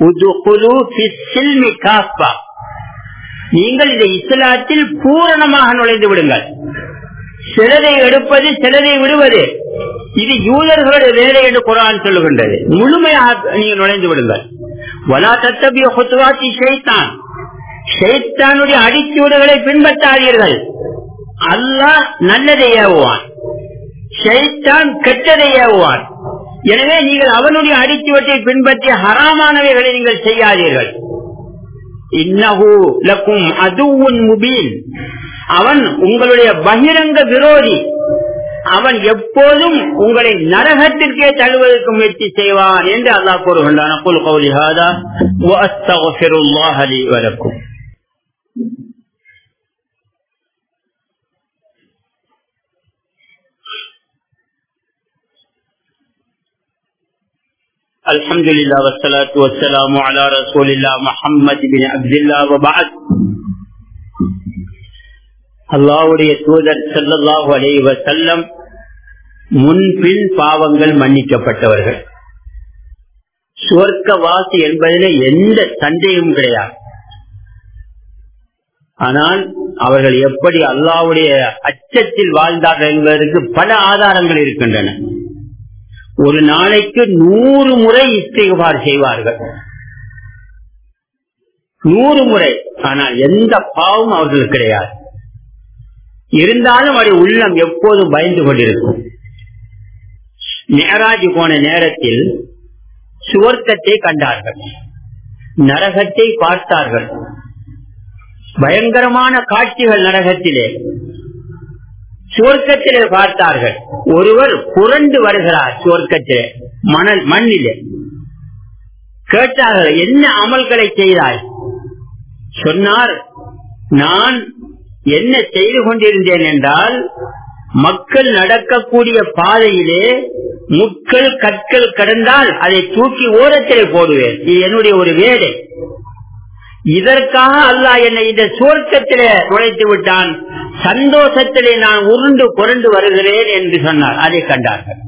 நீங்கள் இந்த இஸ்லாத்தில் பூரணமாக நுழைந்து விடுங்கள். சிலரை எடுப்பது, சிலரை விடுவது, இது யூதர்களுடைய வேலை என்று குர்ஆன் சொல்லுகின்றது. முழுமையாக நீங்கள் நுழைந்து விடுங்கள். வலா தத்தபியு குதுவாத்தி ஷைத்தான், ஷைத்தானுடைய அடிச்சூடுகளை பின்பற்றாதீர்கள். அல்லாஹ் நல்லதை ஏவுவான், ஷைத்தான் கெட்டதை ஏவுவான். எனவே நீங்கள் அவனுடைய அடிச்சுவட்டை பின்பற்றி ஹராமானவைகளை நீங்கள் செய்யாதீர்கள். இன்னஹு லக்கும் அதுவுன் முபீன், அவன் உங்களுடைய பகிரங்க விரோதி. அவன் எப்போதும் உங்களை நரகத்திற்கே தள்ளுவதற்கு முயற்சி செய்வான் என்று அல்லாஹ் கூறுகின்றான். அக்கூலு கௌலி ஹாதா வ அஸ்தக்ஃபிருல்லாஹ லி வ லக்கும். அல்ஹம்துலில்லாஹ் வஸ்ஸலாத்து வஸ்ஸலாமு அலா ரசூலில்லாஹ் முஹம்மது பின் அப்துல்லாஹ் வ பஅத். அல்லாஹ்வுடைய தூதர் ஸல்லல்லாஹு அலைஹி வஸல்லம் முன்பின் பாவங்கள் மன்னிக்கப்பட்டவர்கள், சுவர்க்கவாசி என்பதில் எந்த சந்தேகமும் கிடையாது. ஆனால் அவர்கள் எப்படி அல்லாஹ்வுடைய அச்சத்தில் வாழ்ந்தார்கள் என்பதற்கு பல ஆதாரங்கள் இருக்கின்றன. ஒரு நாளைக்கு நூறு முறை இஸ்திக்பார் செய்வார்கள், நூறு முறை. ஆனால் எந்த பாவமும் அவர்களுக்கு கிடையாது. இருந்தாலும் அவருடைய உள்ளம் எப்போதும் பயந்து கொண்டிருக்கும். மிஅராஜ் போன நேரத்தில் சுவர்க்கத்தை கண்டார்கள், நரகத்தை பார்த்தார்கள். பயங்கரமான காட்சிகள் நரகத்திலே. சுவர்க்கத்திலே பார்த்தார்கள். ஒருவர் புரண்டு வருகிறார் சுவர்க்கத்திலே, மணல் மண்ணிலே. கேட்டார்கள், என்ன அமல்களை செய்தாய்? சொன்னார், நான் என்ன செய்து கொண்டிருந்தேன் என்றால், மக்கள் நடக்கக்கூடிய பாதையிலே முட்கள் கற்கள் கடந்தால் அதை தூக்கி ஓரத்திலே போடுவேன். இது என்னுடைய ஒரு வேலை. இதற்காக அல்லாஹ் என்னை இந்த சுவர்க்கத்திலே நுழைத்து விட்டான். சந்தோஷத்திலே நான் உருண்டு புரண்டு வருகிறேன் என்று சொன்னார். அதை கண்டார்கள்.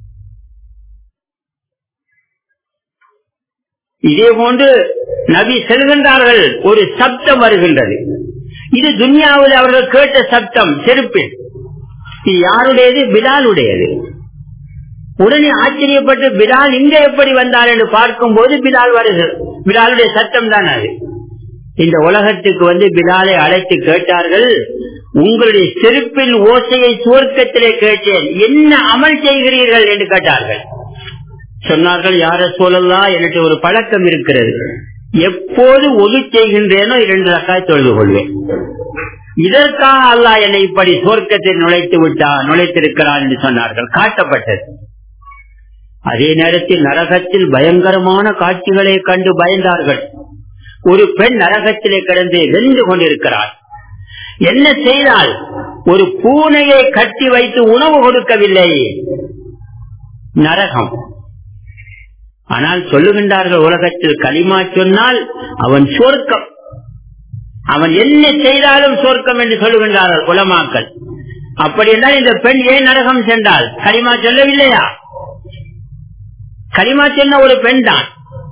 இதே போன்று நபி செல்கின்றார்கள், ஒரு சப்தம் வருகின்றது. இது துன்யாவில் அவர்கள் கேட்ட சப்தம், செருப்பில். இது யாருடையது? பிலாலுடையது. உடனே ஆச்சரியப்பட்டு பிலால் இங்க எப்படி வந்தார் என்று பார்க்கும் போது பிலால் வருகிறது. பிலாலுடைய சத்தம் தான் அது. இந்த உலகத்துக்கு வந்து பிலாலை அழைத்து கேட்டார்கள், உங்களுடைய செருப்பின் ஓசையை சுவர்க்கத்திலே கேட்டேன், என்ன அமல் செய்கிறீர்கள் என்று கேட்டார்கள். சொன்னார்கள், யார சொல்லலாம், எனக்கு ஒரு பழக்கம் இருக்கிறது, எப்போது ஒது செய்கின்றேனோ இரண்டு ரக்காய் தொழுது கொள்வேன். இதற்காக அல்லாஹ் என்னை இப்படி சொர்க்கத்தில் நுழைத்து விட்டார், நுழைத்திருக்கிறார் என்று சொன்னார்கள். காட்டப்பட்டது. அதே நேரத்தில் நரகத்தில் பயங்கரமான காட்சிகளை கண்டு பயந்தார்கள். ஒரு பெண் நரகத்திலே கிடந்து வெந்து கொண்டிருக்கிறார். என்ன செய்தால்? ஒரு பூனையை கட்டி வைத்து உணவு கொடுக்கவில்லை. நரகம். ஆனால் சொல்லுகின்றார்கள், உலகத்தில் களிமா சொன்னால் அவன் சொர்க்கம், அவன் என்ன செய்தாலும் சொர்க்கம் என்று சொல்லுகின்றார்கள் உலமாக்கள். அப்படி என்றால் இந்த பெண் ஏன் நரகம் சென்றால்? களிமா சொல்லவில்லையா? களிமா சொன்ன ஒரு பெண் தான்.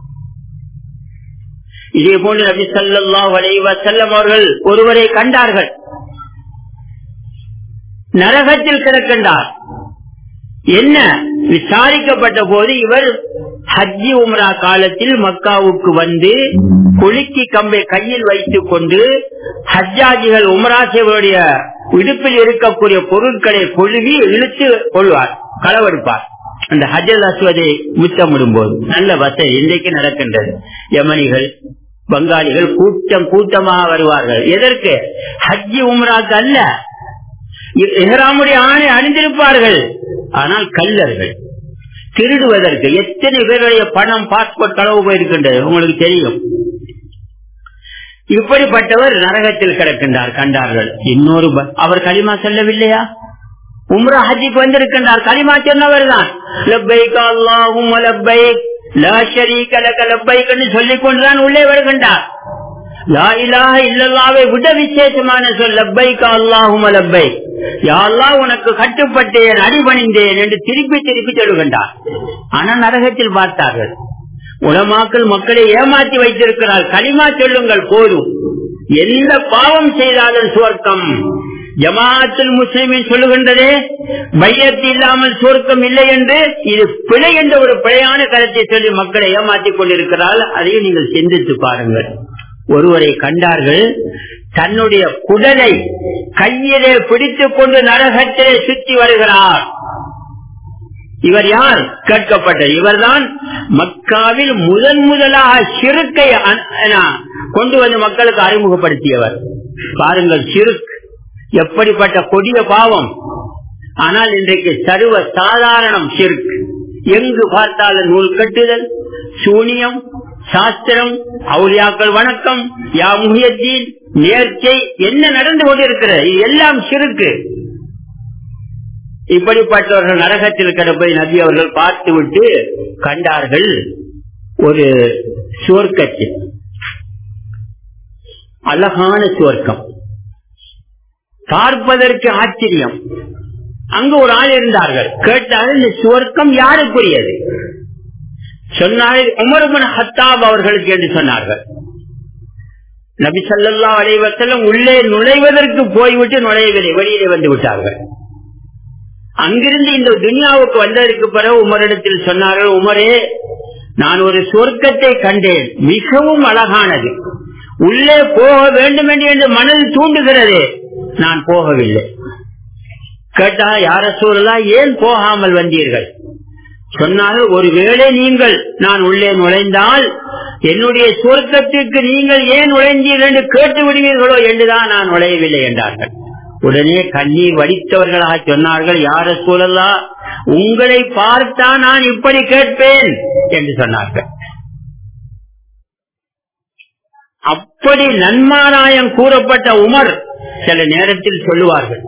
இதே போன்று நபி ஸல்லல்லாஹு அலைஹி வஸல்லம் அவர்கள் ஒருவரை கண்டார்கள், நரகத்தில் கிடக்கின்றார். என்ன விசாரிக்கப்பட்ட போது, இவர் ஹஜ்ஜி உம்ரா காலத்தில் மக்காவுக்கு வந்து குலுக்கி கம்பை கையில் வைத்துக் கொண்டு ஹஜ்ஜாஜிகள் உம்ரா செய்வருடைய இடுப்பில் இருக்கக்கூடிய பொருட்களை கொழுவி இழுத்து கொள்வார், களவெடுப்பார். அந்த ஹஜ்ஜல் அஸ்வதை முத்தமிடும் போது நல்ல வசதி இன்றைக்கு நடக்கின்றது. யமனிகள், பங்காளிகள் கூட்டம் கூட்டமாக வருவார்கள். எதற்கு? ஹஜ்ஜி உம்ராக்கு அல்ல, இஹ்ராமுடைய ஆணை அணிந்திருப்பார்கள். ஆனால் கல்லர்கள் திருடுவதற்கு எத்தனை பேருடைய பணம், பாஸ்போர்ட் களவு போயிருக்கின்றது, உங்களுக்கு தெரியும். இப்படிப்பட்டவர் நரகத்தில் கிடக்கின்றார். கண்டார்கள். இன்னொரு அவர் களிமா சொல்லவில்லையா? உம்ரா ஹஜ்ஜிக்கு வந்திருக்கின்றார், களிமா சொன்னவர் தான். லப்பைக் அல்லாஹும்ம லப்பைக் லா ஷரீக லக லப்பைக் என்று சொல்லிக் கொண்டுதான் உள்ளே வருகின்றார். லா இலாஹ இல்லல்லாஹ்வை விட விசேஷமான சொல் லப்பைக் அல்லாஹும்ம லப்பைக், யா அல்லாஹ் உனக்கு கட்டுப்பட்டேன், அடிபணிந்தேன் என்று திருப்பி திருப்பி சொல்லுகின்றார். ஆனால் நரகத்தில் பார்த்தார்கள். உலமாக்கள் மக்களை ஏமாற்றி வைத்திருக்கிறார். களிமா சொல்லுங்கள் போதும், எந்த பாவம் செய்தாலும் சுவர்க்கம். ஜமாஅத்துல் முஸ்லிமின் சொல்லுகின்றதே பையத் இல்லாமல் சுவர்க்கம் இல்லை என்று, இது பிழை என்ற ஒரு பிழையான கருத்தை சொல்லி மக்களை ஏமாற்றிக் கொண்டிருக்கிறார். அதையும் நீங்கள் சிந்தித்து பாருங்கள். ஒருவரை கண்டார்கள், தன்னுடைய குடலை கையிலே பிடித்துக் கொண்டு நரகத்திலே சுற்றி வருகிறார். இவர் யார்? கேட்கப்பட்டது. இவர்தான் மக்காவில் முதன் முதலாக ஷிர்க்கை கொண்டு வந்து மக்களுக்கு அறிமுகப்படுத்தியவர். பாருங்கள், ஷிர்க் எப்படிப்பட்ட கொடிய பாவம். ஆனால் இன்றைக்கு சர்வ சாதாரணம் ஷிர்க். எங்கு பார்த்தாலும் நூல் கட்டுதல், சூனியம், சாஸ்திரம், அவுலியாக்கள் வணக்கம், யா முஹியத்தீன், நேர்ச்சை, என்ன நடந்து கொண்டிருக்கிறது? எல்லாம் ஷிர்க். இப்படிப்பட்டவர்கள் நரகத்தில் கிடப்பை நபி அவர்கள் பார்த்து விட்டு கண்டார்கள். ஒரு சுவர்க்கத்தில் அழகான சுவர்க்கம், பார்ப்பதற்கு ஆச்சரியம். அங்கு ஒரு ஆள் இருந்தார்கள். கேட்டார்கள், இந்த சுவர்க்கம் யாருக்குரியது? சொன்னார்கள், உமர் இப்னு ஹத்தாப் அவர்களுக்கு என்று சொன்னார்கள். நபி ஸல்லல்லாஹு அலைஹி வஸல்லம் உள்ளே நுழைவதற்கு போய்விட்டு நுழையவில்லை, வெளியிலே வந்து விட்டார்கள். அங்கிருந்து இந்த துனியாவுக்கு வந்ததற்கு பிறகு உமரிடத்தில் சொன்னார்கள், உமரே, நான் ஒரு சொர்க்கத்தை கண்டேன், மிகவும் அழகானது, உள்ளே போக வேண்டும் என்று மனது தூண்டுகிறது, நான் போகவில்லை. கேட்டா, யார சூழலா ஏன் போகாமல் வந்தீர்கள்? சொன்னார்கள், ஒருவேளை நீங்கள் நான் உள்ளே நுழைந்தால் என்னுடைய சொர்க்கத்திற்கு நீங்கள் ஏன் நுழைந்தீர்கள் என்று கேட்டு விடுவீர்களோ என்றுதான் நான் நுழையவில்லை என்றார்கள். உடனே கண்ணீர் வடித்தவர்களாக சொன்னார்கள், யார சூழலா உங்களை பார்த்தா நான் இப்படி கேட்பேன் என்று சொன்னார்கள். அப்படி நன்மாராயம் கூறப்பட்ட உமர் சில நேரத்தில் சொல்லுவார்கள்,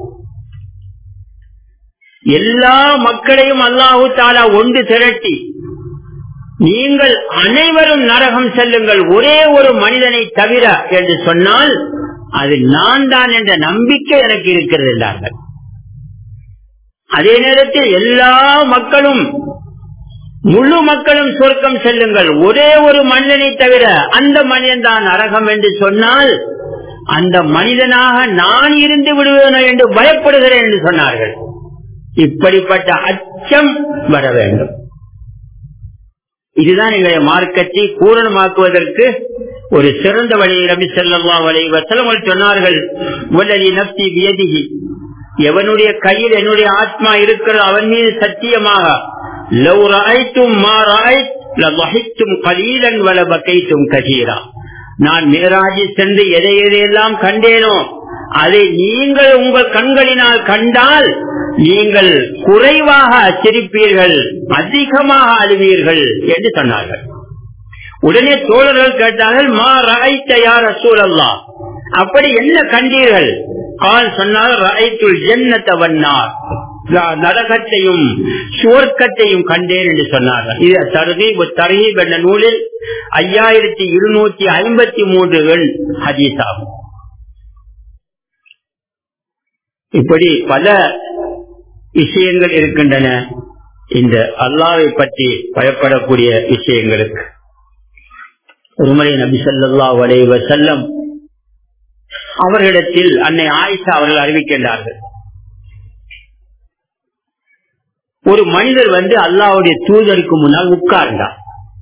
எல்லா மக்களையும் அல்லாஹு தஆலா ஒன்று திரட்டி நீங்கள் அனைவரும் நரகம் செல்லுங்கள் ஒரே ஒரு மனிதனை தவிர என்று சொன்னால் அது நான் தான் என்ற நம்பிக்கை எனக்கு இருக்கிறது என்றார்கள். அதே நேரத்தில் எல்லா மக்களும் முழு மக்களும் சொர்க்கம் செல்லுங்கள் ஒரே ஒரு மனிதனை தவிர அந்த மனிதன் தான் நரகம் என்று சொன்னால் அந்த மனிதனாக நான் இருந்து விடுவேனோ என்று பயப்படுகிறேன் என்று சொன்னார்கள். இப்படிப்பட்ட அச்சம் வர வேண்டும். இதுதான் எங்களுடைய மார்க்கத்தை பூரணமாக்குவதற்கு ஒரு சிறந்த வழியை நபி ஸல்லல்லாஹு அலைஹி வஸல்லம் சொன்னார்கள். வல்லதி நஃப்ஸி பியதிஹி, எவனுடைய கையில் என்னுடைய ஆத்மா இருக்கிறது அவன் மீது சத்தியமாக லவ் ரஅய்தும் மா ரஅய்த் லضحكتم قليلا ولبكيتم كثيرا. நான் மிஅராஜில் சென்று எதை எதையெல்லாம் கண்டேனோ அதை நீங்கள் உங்கள் கண்களினால் கண்டால் நீங்கள் குறைவாக சிரிப்பீர்கள், அதிகமாக அழுவீர்கள் என்று சொன்னார்கள். உடனே தோழர்கள் கேட்டார்கள், மா ரஅய்த யா ரசூலல்லாஹ், அப்படி என்ன கண்டீர்கள்? கால் சொன்னார், ரஅய்துல் ஜன்னத வன்னார், நரகத்தையும் சுவர்க்கத்தையும் கண்டேன் என்று சொன்னார்கள். இது தர்கீப் தர்ஹீப் என்ற நூலில் ஐயாயிரத்தி இருநூற்றி ஐம்பத்தி மூன்று ஹதீஸ் ஆகும். இப்படி பல விஷயங்கள் இருக்கின்றன இந்த அல்லாஹ்வை பற்றி பயப்படக்கூடிய விஷயங்களுக்கு. ஒருமுறை நபி ஸல்லல்லாஹு அலைஹி வஸல்லம் அவர்களிடத்தில் அன்னை ஆயிஷா அவர்கள் அறிவிக்கின்றார்கள், ஒரு மனிதர் வந்து அல்லாஹ்வுடைய தூதருக்கு முன்னால் உட்கார்ந்தார்.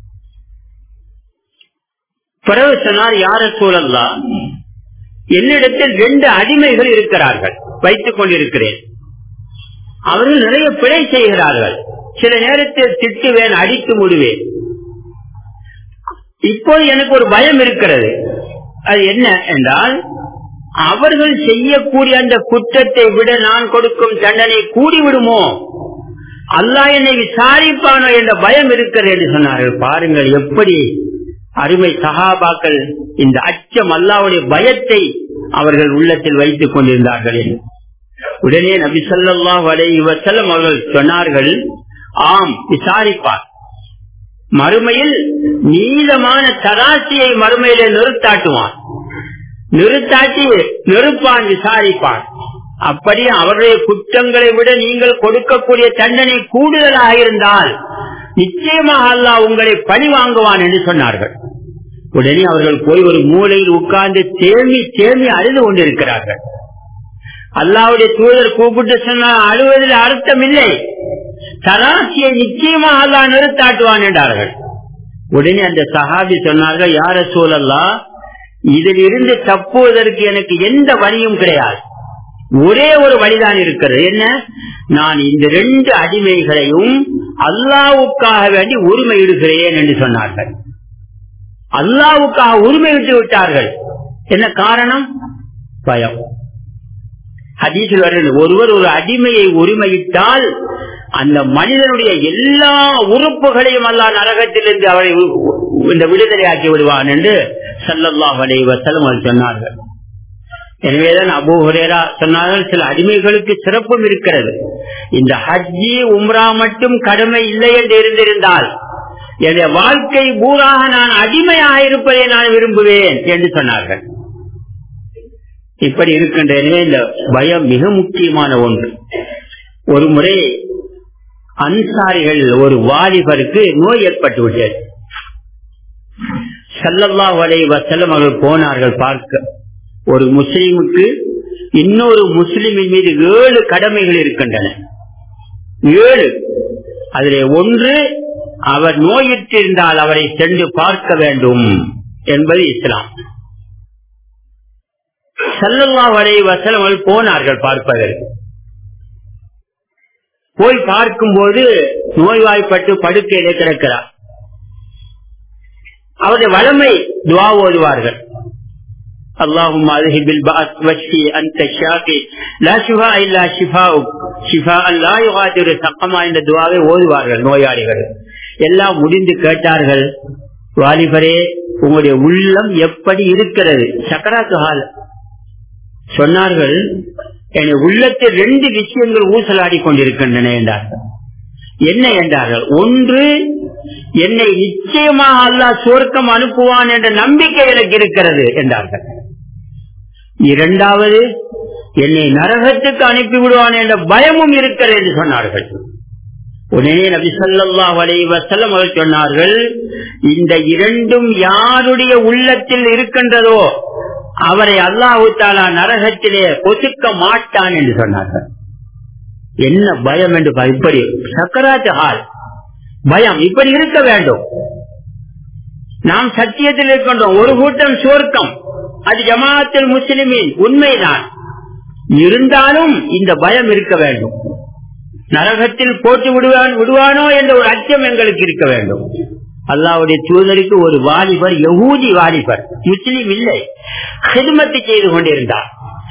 பிறகு சொன்னார், யா ரசூலல்லாஹ், என்னிடத்தில் ரெண்டு அடிமைகள் இருக்கிறார்கள், வைத்துக் கொண்டிருக்கிறேன். அவர்கள் நிறைய பிழை செய்கிறார்கள். சில நேரத்தில் திட்டுவேன், அடித்து முடுவேன். இப்போது எனக்கு ஒரு பயம் இருக்கிறது. அது என்ன என்றால், அவர்கள் செய்யக்கூடிய அந்த குற்றத்தை விட நான் கொடுக்கும் தண்டனை கூடிவிடுமோ, அல்லாஹ் என்னை விசாரிப்பானோ என்ற பயம் இருக்கிறது என்று சொன்னார்கள். பாருங்கள் எப்படி அருமை சஹாபாக்கள் இந்த அச்சம், அல்லாஹ்வுடைய பயத்தை அவர்கள் உள்ளத்தில் வைத்துக் கொண்டிருந்தார்கள். உடனே நபி ஸல்லல்லாஹு அலைஹி வஸல்லம் அவர்கள் சொன்னார்கள், ஆம் விசாரிப்பார். மறுமையில் நீளமான தராசியை மறுமையிலே நிறுத்தாட்டுவான், நிறுத்தாட்டி நெருப்பான், விசாரிப்பான். அப்படி அவருடைய குற்றங்களை விட நீங்கள் கொடுக்கக்கூடிய தண்டனை கூடுதலாக இருந்தால் நிச்சயமாக அல்லாஹ் உங்களை பழி வாங்குவான் என்று சொன்னார்கள். உடனே அவர்கள் போய் ஒரு மூலையில் உட்கார்ந்து தேம்பி தேம்பி அழுது கொண்டிருக்கிறார்கள். அல்லாஹ்வுடைய தூதர் கூப்பிட்டு சொன்னால் அழுவதில் அர்த்தம் இல்லை, தராசியை நிச்சயமாக அல்லாஹ் நிறுத்தாட்டுவான் என்றார்கள். உடனே அந்த சஹாபி சொன்னார்கள், யா ரசூலல்லாஹ், இதில் இருந்து தப்புவதற்கு எனக்கு எந்த வழியும் கிடையாது, ஒரே ஒரு வழிதான் இருக்கிறது. என்ன? நான் இந்த ரெண்டு அடிமைகளையும் அல்லாஹ்வுக்காக வேண்டி உரிமையிடுகிறேன் என்று சொன்னார்கள். அல்லாஹ்வுக்காக உரிமையிட்டு விட்டார்கள். என்ன காரணம்? பயம். ஹதீஸில் வருகிறது, ஒருவர் ஒரு அடிமையை உரிமையிட்டால் அந்த மனிதனுடைய எல்லா உறுப்புகளையும் அல்லாஹ் நரகத்திலிருந்து அவரை இந்த விடுதலையாக்கி விடுவான் என்று ஸல்லல்லாஹு அலைஹி வஸல்லம் சொன்னார்கள். எனவேதான் அபூ ஹுரைரா சொன்னார்கள், சில அடிமைகளுக்கு சிறப்பும் இருக்கிறது. இந்த ஹஜ்ஜி உம்ரா மட்டும் கடமை இல்லை என்று இருந்திருந்தால் என்னுடைய வாழ்க்கை பூராக நான் அடிமையாக இருப்பதை நான் விரும்புவேன் என்று சொன்னார்கள். இப்படி இருக்கின்ற இந்த பயம் மிக முக்கியமான ஒன்று. ஒரு முறை அன்சாரிகள் ஒரு வாலிபருக்கு நோய் ஏற்பட்டு விட்டது. ஸல்லல்லாஹு அலைஹி வஸல்லம் அவர்கள் போனார்கள் பார்க்க. ஒரு முஸ்லிமுக்கு இன்னொரு முஸ்லிமின் மீது ஏழு கடமைகள் இருக்கின்றன. ஏழு. அதிலே ஒன்று, அவர் நோயிற்றிருந்தால் அவரை சென்று பார்க்க வேண்டும் என்பது இஸ்லாம். ஸல்லல்லாஹு அலைஹி வஸல்லம் அவர்கள் போனார்கள் பார்ப்பதற்கு. போய் பார்க்கும்போது நோய்வாய்ப்பட்டு படுக்கையிலே கிடக்கிறார். அவருடைய வளமை துஆ ஓதுவார்கள். اللهم اذهب البأس واشفي انت الشافي لا شفاء الا شفاؤك شفاء لا يغادر سقما என்ற துஆவை ஓதுவார்கள் நோயாளிகள். எல்லாம் முடிந்து கேட்டார்கள், வாலிபரே உங்களுடைய உள்ளம் எப்படி இருக்கிறது? சக்கராத்து ஹால். சொன்னார்கள், என் உள்ளத்தில் ரெண்டு விஷயங்கள் ஊசலாடி கொண்டிருக்கின்றன என்றார்கள். என்ன என்றார்கள்? ஒன்று, என்னை நிச்சயமாக அல்லாஹ் சுவர்க்கம் அனுப்புவான் என்ற நம்பிக்கை எனக்கு இருக்கிறது என்றார்கள். இரண்டாவது, என்னை நரகத்துக்கு அனுப்பிவிடுவான் என்ற பயமும் இருக்கிறது என்று சொன்னார்கள். உடனே நபி ஸல்லல்லாஹு அலைஹி வஸல்லம் அவர்கள் சொன்னார்கள், இந்த இரண்டும் யாருடைய உள்ளத்தில் இருக்கின்றதோ அவரை அல்லாஹ் தஆலா நரகத்திலே பொசுக்க மாட்டான் என்று சொன்னார்கள். என்ன பயம் என்று, இப்படி சக்கராத் ஹால் பயம் இப்படி இருக்க வேண்டும். நாம் சத்தியத்தில் இருக்கின்றோம், ஒரு கூட்டம் சுவர்க்கம், அது ஜமாஅத்துல் முஸ்லிமீன், உண்மைதான். இருந்தாலும் இந்த பயம் இருக்க வேண்டும். நரகத்தில் போட்டு விடுவான் விடுவானோ என்ற ஒரு அச்சம் எங்களுக்கு இருக்க வேண்டும். அல்லாஹ்வுடைய தூதருக்கு ஒரு வாலிபர், யஹூதி வாலிபர், முஸ்லிம் இல்லை, ஹித்மத் செய்து கொண்டிருந்தார்.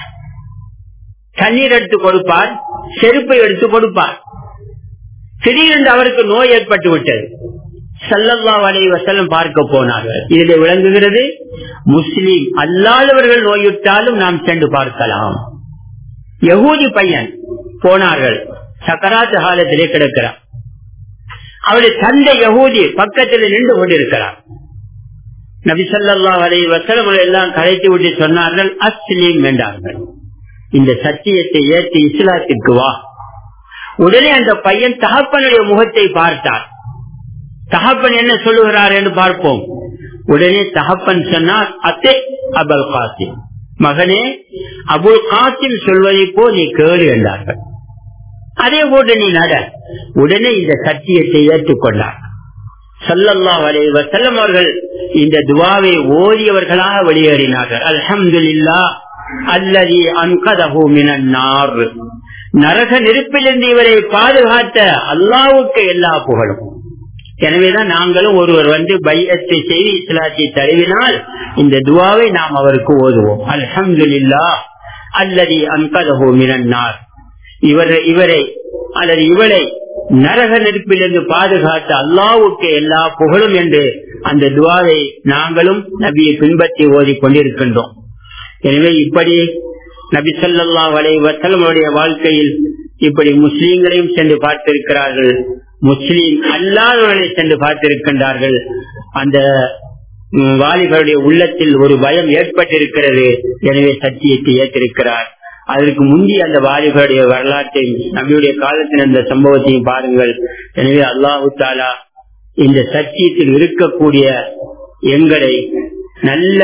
தண்ணீர் எடுத்து கொடுப்பார், செருப்பை எடுத்து கொடுப்பார். திடீரென்று அவருக்கு நோய் ஏற்பட்டு விட்டது. ஸல்லல்லாஹு அலைஹி வஸல்லம் பார்க்க போனார்கள். இதில் விளங்குகிறது, முஸ்லிம் அல்லாதவர்கள் நோயுற்றாலும் நாம் சென்று பார்க்கலாம். யஹூதி பையன் போனார்கள், சக்கராத் ஹாலத்திலே கிடக்கிறார். அவருடைய தந்தை யஹூதி பக்கத்தில் நின்று கொண்டிருக்கிறார். நபி ஸல்லல்லாஹு அலைஹி வஸல்லம் எல்லாம் கலைத்து விட்டு சொன்னார்கள், அஸ்லீம் என்றார்கள். இந்த சத்தியத்தை ஏற்று இஸ்லாத்திற்கு வா. உடனே அந்த பையன் தகப்பனுடைய முகத்தை பார்த்தார். தகப்பன் என்ன சொல்லுகிறார் என்று பார்ப்போம். உடனே தகப்பன் சொன்னார், அத்தே அபுல் காசிம், மகனே அபுல் காசிம் சொல்வதை போ நீ கேளு என்றார்கள். அதே போன்று நீ நட. உடனே இந்த சத்தியத்தை ஏற்றுக்கொண்டார். ஸல்லல்லாஹு அலைஹி வஸல்லம் அவர்கள் இந்த துஆவை ஓதியவர்களாக வெளியேறினார்கள். அல்ஹம்துலில்லாஹ் அல்லதி அன்கதஹு மினன் நார். நரக நெருப்பிலிருந்து இவரை பாதுகாத்த அல்லாஹ்வுக்கு எல்லா புகழும். எனவேதான் நாங்களும் ஒருவர் வந்து பைஅத்தை செய்து இஸ்லாத்தை தழுவினால் இந்த துஆவை நாம் அவருக்கு ஓதுவோம். அல்ஹம்துலில்லாஹ் அல்லதி அன்கதஹு மினன் நார். இவர் இவரை அல்லது இவரை நரக நெருப்பிலிருந்து பாதுகாத்த அல்லாஹ்வுக்கு எல்லா புகழும் என்று அந்த துஆவை நாங்களும் நபியை பின்பற்றி ஓதி கொண்டிருக்கின்றோம். எனவே இப்படி நபி ஸல்லல்லாஹு அலைஹி வஸல்லம் அவருடைய வாழ்க்கையில் இப்படி முஸ்லீம்களையும் சென்று பார்த்திருக்கிறார்கள், முஸ்லீம் அல்லாதவர்களை சென்று பார்த்திருக்கின்றார்கள். அந்த வாலிபருடைய உள்ளத்தில் ஒரு பயம் ஏற்பட்டிருக்கிறது. எனவே சத்தியத்தை ஏற்றிருக்கிறார். அதற்கு முந்தைய அந்த வாலிபருடைய வரலாற்றையும் நபியுடைய காலத்தின் அந்த சம்பவத்தையும் பாருங்கள். எனவே அல்லாஹு தஆலா இந்த சத்தியத்தில் இருக்கக்கூடிய எங்களை நல்ல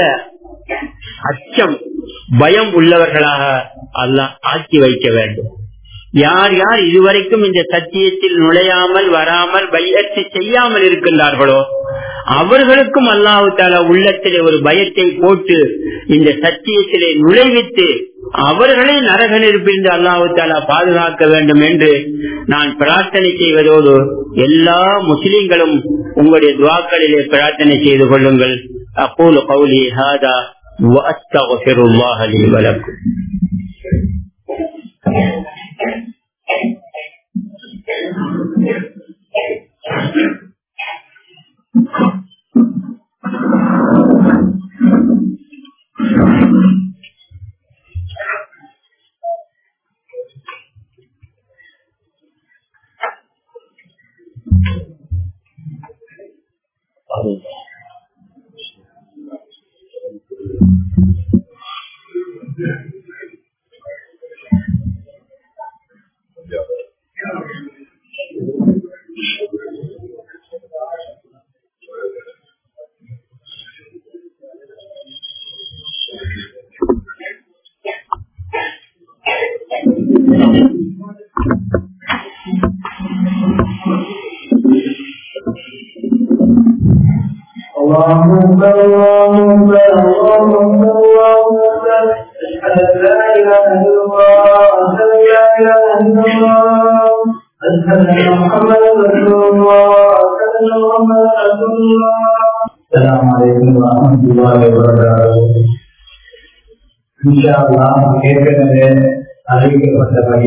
அச்சம் பயம் உள்ளவர்களாக அல்லாஹ் ஆக்கி வைக்க வேண்டும். யார் யார் இதுவரைக்கும் இந்த சத்தியத்தில் நுழையாமல் வராமல் பைஅத்து செய்யாமல் இருக்கின்றார்களோ அவர்களுக்கும் அல்லாஹு தஆலா உள்ளத்திலே ஒரு பயத்தை போட்டு இந்த சத்தியத்திலே நுழைவித்து அவர்களை நரக நெருப்பிலிருந்து அல்லாஹு தஆலா பாதுகாக்க வேண்டும் என்று நான் பிரார்த்தனை செய்வதோடு எல்லா முஸ்லிம்களும் உங்களுடைய துஆக்களிலே பிரார்த்தனை செய்து கொள்ளுங்கள். அகூலு கௌலி ஹாதா வ அஸ்தக்ஃபிருல்லாஹ லீ வ லக்கும். ஏற்கனவே அறிவிக்கப்பட்டபடி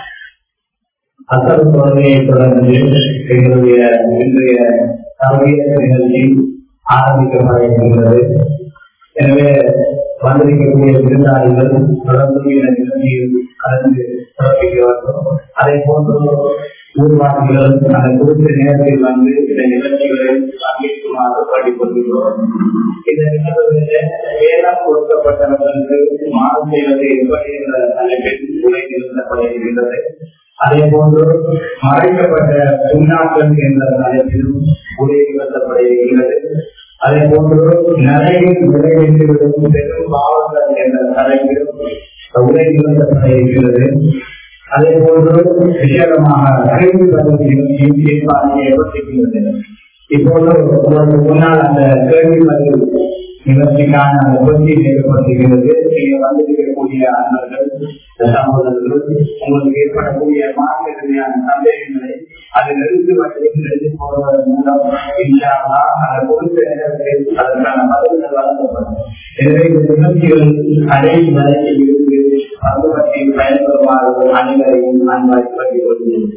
அசல் தொழுகையை தொடர்ந்து எங்களுடைய இன்றைய தர்பீயத் நிகழ்ச்சி ஆரம்பிக்கப்பட இருக்கின்றது. எனவே வந்திருக்கக்கூடிய விருந்தாளிகள் தொடர்ந்து இந்த நிகழ்ச்சியில் கலந்து சிறப்பிக்க வேண்டும். அதே போன்று ஊர்வாசிகள் அந்த குறித்த நேரத்தில் வந்து இந்த நிகழ்ச்சிகளை பங்கேற்குமாறு பாடிக்கொள்கிறோம். இந்த நிகழ்வுகளில் வேளாண் கொடுக்கப்பட்டவர்களுக்கு மாதம் செய்வது எப்படி என்ற தலைப்பில் உரை நிறுத்தப்பட இருக்கின்றது. அதே போன்று மறைக்கப்பட்ட சுண்ணாக்கள் என்ற தலைப்பிலும் உரை நிறுத்தப்பட இருக்கிறது. அதே போன்று நிறையில் விளைவித்துவிடும் பெரும் பாவங்கள் என்ற தலைப்பிலும் உரை நிறுத்தப்பட இருக்கிறது. அதே போன்று விசேடமாக கேள்வி பதில் நிகழ்ச்சியும் ஏற்பாடு செய்யப்பட்டிருக்கிறது. இப்போது உங்களுக்கு முன்னால் அந்த கேள்வி பதில் இவற்றுக்கான உற்பத்தி செய்யப்பட்டிருக்கிறது. நீங்க வந்திருக்கக்கூடிய அன்பர்கள் சகோதரர்கள் உங்களுக்கு ஏற்படக்கூடிய மார்க்க ரீதியான சந்தேகங்களை அதில் இருந்து வகையில் எழுதி போடுவதன் மூலம் இல்லாம அதை கொடுத்த நேரத்தில் அதற்கான பதில்கள் வழங்கப்படும். எனவே இந்த நிகழ்ச்சிகள் கடைசி வரையில் இருந்து அது பற்றி பயன்படுமாறு அனைவரையும் அன்பாய் பற்றி கொள்கிறேன்.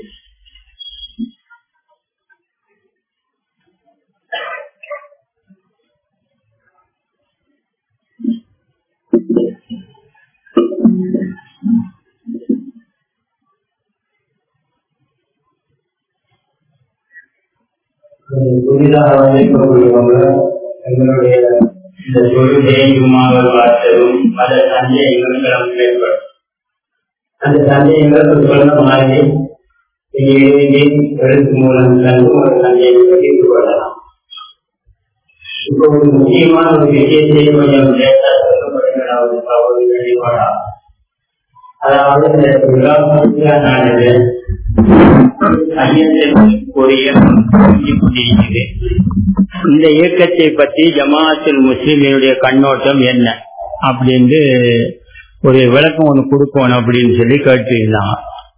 புதிதாக வந்திருக்கக்கூடியவங்க எங்களுடைய இந்த தொழுகையை சும்மாவில் பார்த்ததும் பல சந்தேகங்கள் கிளம்பி ஏற்படும். அந்த சந்தேகங்கள் சொன்ன மாதிரி எழுத்து மூலம் தந்து ஒரு சந்தேகத்தை தீர்த்து கொள்ளலாம். இப்போ ஒரு முக்கியமான ஒரு விஷயத்தை கொஞ்சம் சொல்லப்படுகிறாவது தவறு வெளிப்பாடாகும். அதாவது இந்த விழாவானது இந்த இயக்கத்தை பற்றி ஜமாஅத்துல் முஸ்லிமினுடைய கண்ணோட்டம் என்ன அப்படின்னு ஒரு விளக்கம் ஒண்ணு கொடுக்கணும் அப்படின்னு சொல்லி கேட்டிருந்தாங்க.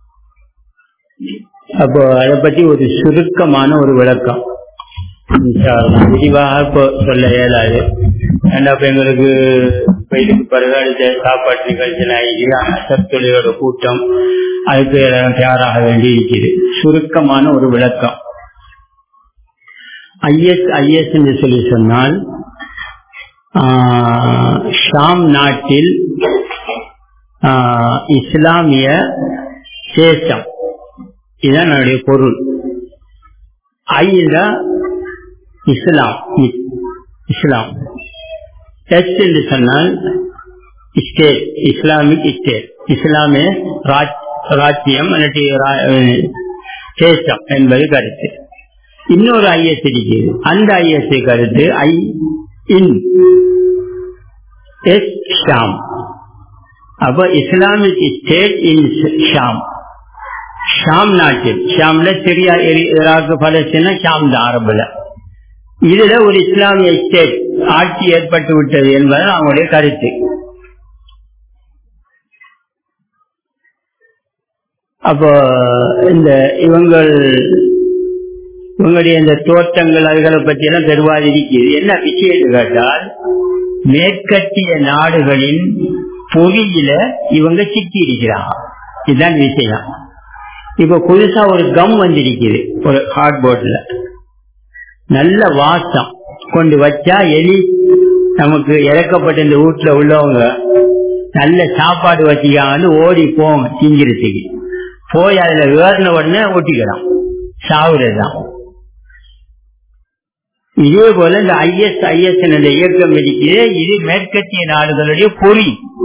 அப்போ அதை பத்தி ஒரு சுருக்கமான ஒரு விளக்கம் விரிவாக இப்போ சொல்ல இயலாது. ஏன்னா எங்களுக்கு இதுக்கு பிறகு அடுத்த சாப்பாட்டு நிகழ்ச்சியெல்லாம் அசத்தொழிலோட கூட்டம் அதுக்கு தயாராக வேண்டி இருக்குது. சுருக்கமான ஒரு விளக்கம். ஐஎஸ் ஐஎஸ் என்று சொல்லி சொன்னால் ஷாம் நாட்டில் இஸ்லாமிய தேசம், இதுதான் என்னுடைய பொருள். ஐல இஸ்லாம், இஸ்லாம். எஸ் என்று சொன்னால் ஸ்டேட், இஸ்லாமிக் ஸ்டேட், இஸ்லாமிய ராஜ்யம் தேசம் என்பது கருத்து. இன்னொரு ஐஎஸ் இருக்கிறது. அந்த ஐஎஸ் கருத்து ஐ இன் எஸ் ஷாம். அப்ப Islamic State in Sham, Sham நாட்டில். ஷாம்ல சிரியா, ஈராக், பலஸ்தீனா ஷாம் தான் அரபுல. இதுல ஒரு இஸ்லாமிய ஸ்டேட் ஆட்சி ஏற்பட்டு விட்டது என்பது அவங்களுடைய கருத்து. அப்போ இந்த இவங்கள் இவங்களுடைய இந்த தோட்டங்கள் அதுகளை பற்றி எல்லாம் பெருவாதி இருக்குது. என்ன விஷயம் கேட்டால், மேற்கத்திய நாடுகளின் பொறியில இவங்க சிக்கி இருக்கிறாங்க. இதுதான் விஷயம். இப்ப புதுசா ஒரு கம் வந்திருக்குது ஒரு ஹார்ட்போர்ட்ல, நல்ல வாசம் கொண்டு வச்சா எலி நமக்கு இறக்கப்பட்ட இந்த வீட்டுல உள்ளவங்க நல்ல சாப்பாடு வச்சுக்கான்னு ஓடி போங்க திங்கிறதுக்கு. போய் அதுல வேறின உடனே ஒட்டிக்கலாம், சாவுறதுதான். இதே போல இந்த ஐஎஸ் ஐஎஸ் என்ற இயக்கம் இருக்கிறது. இது மேற்கத்திய நாடுகளுடைய பொறி.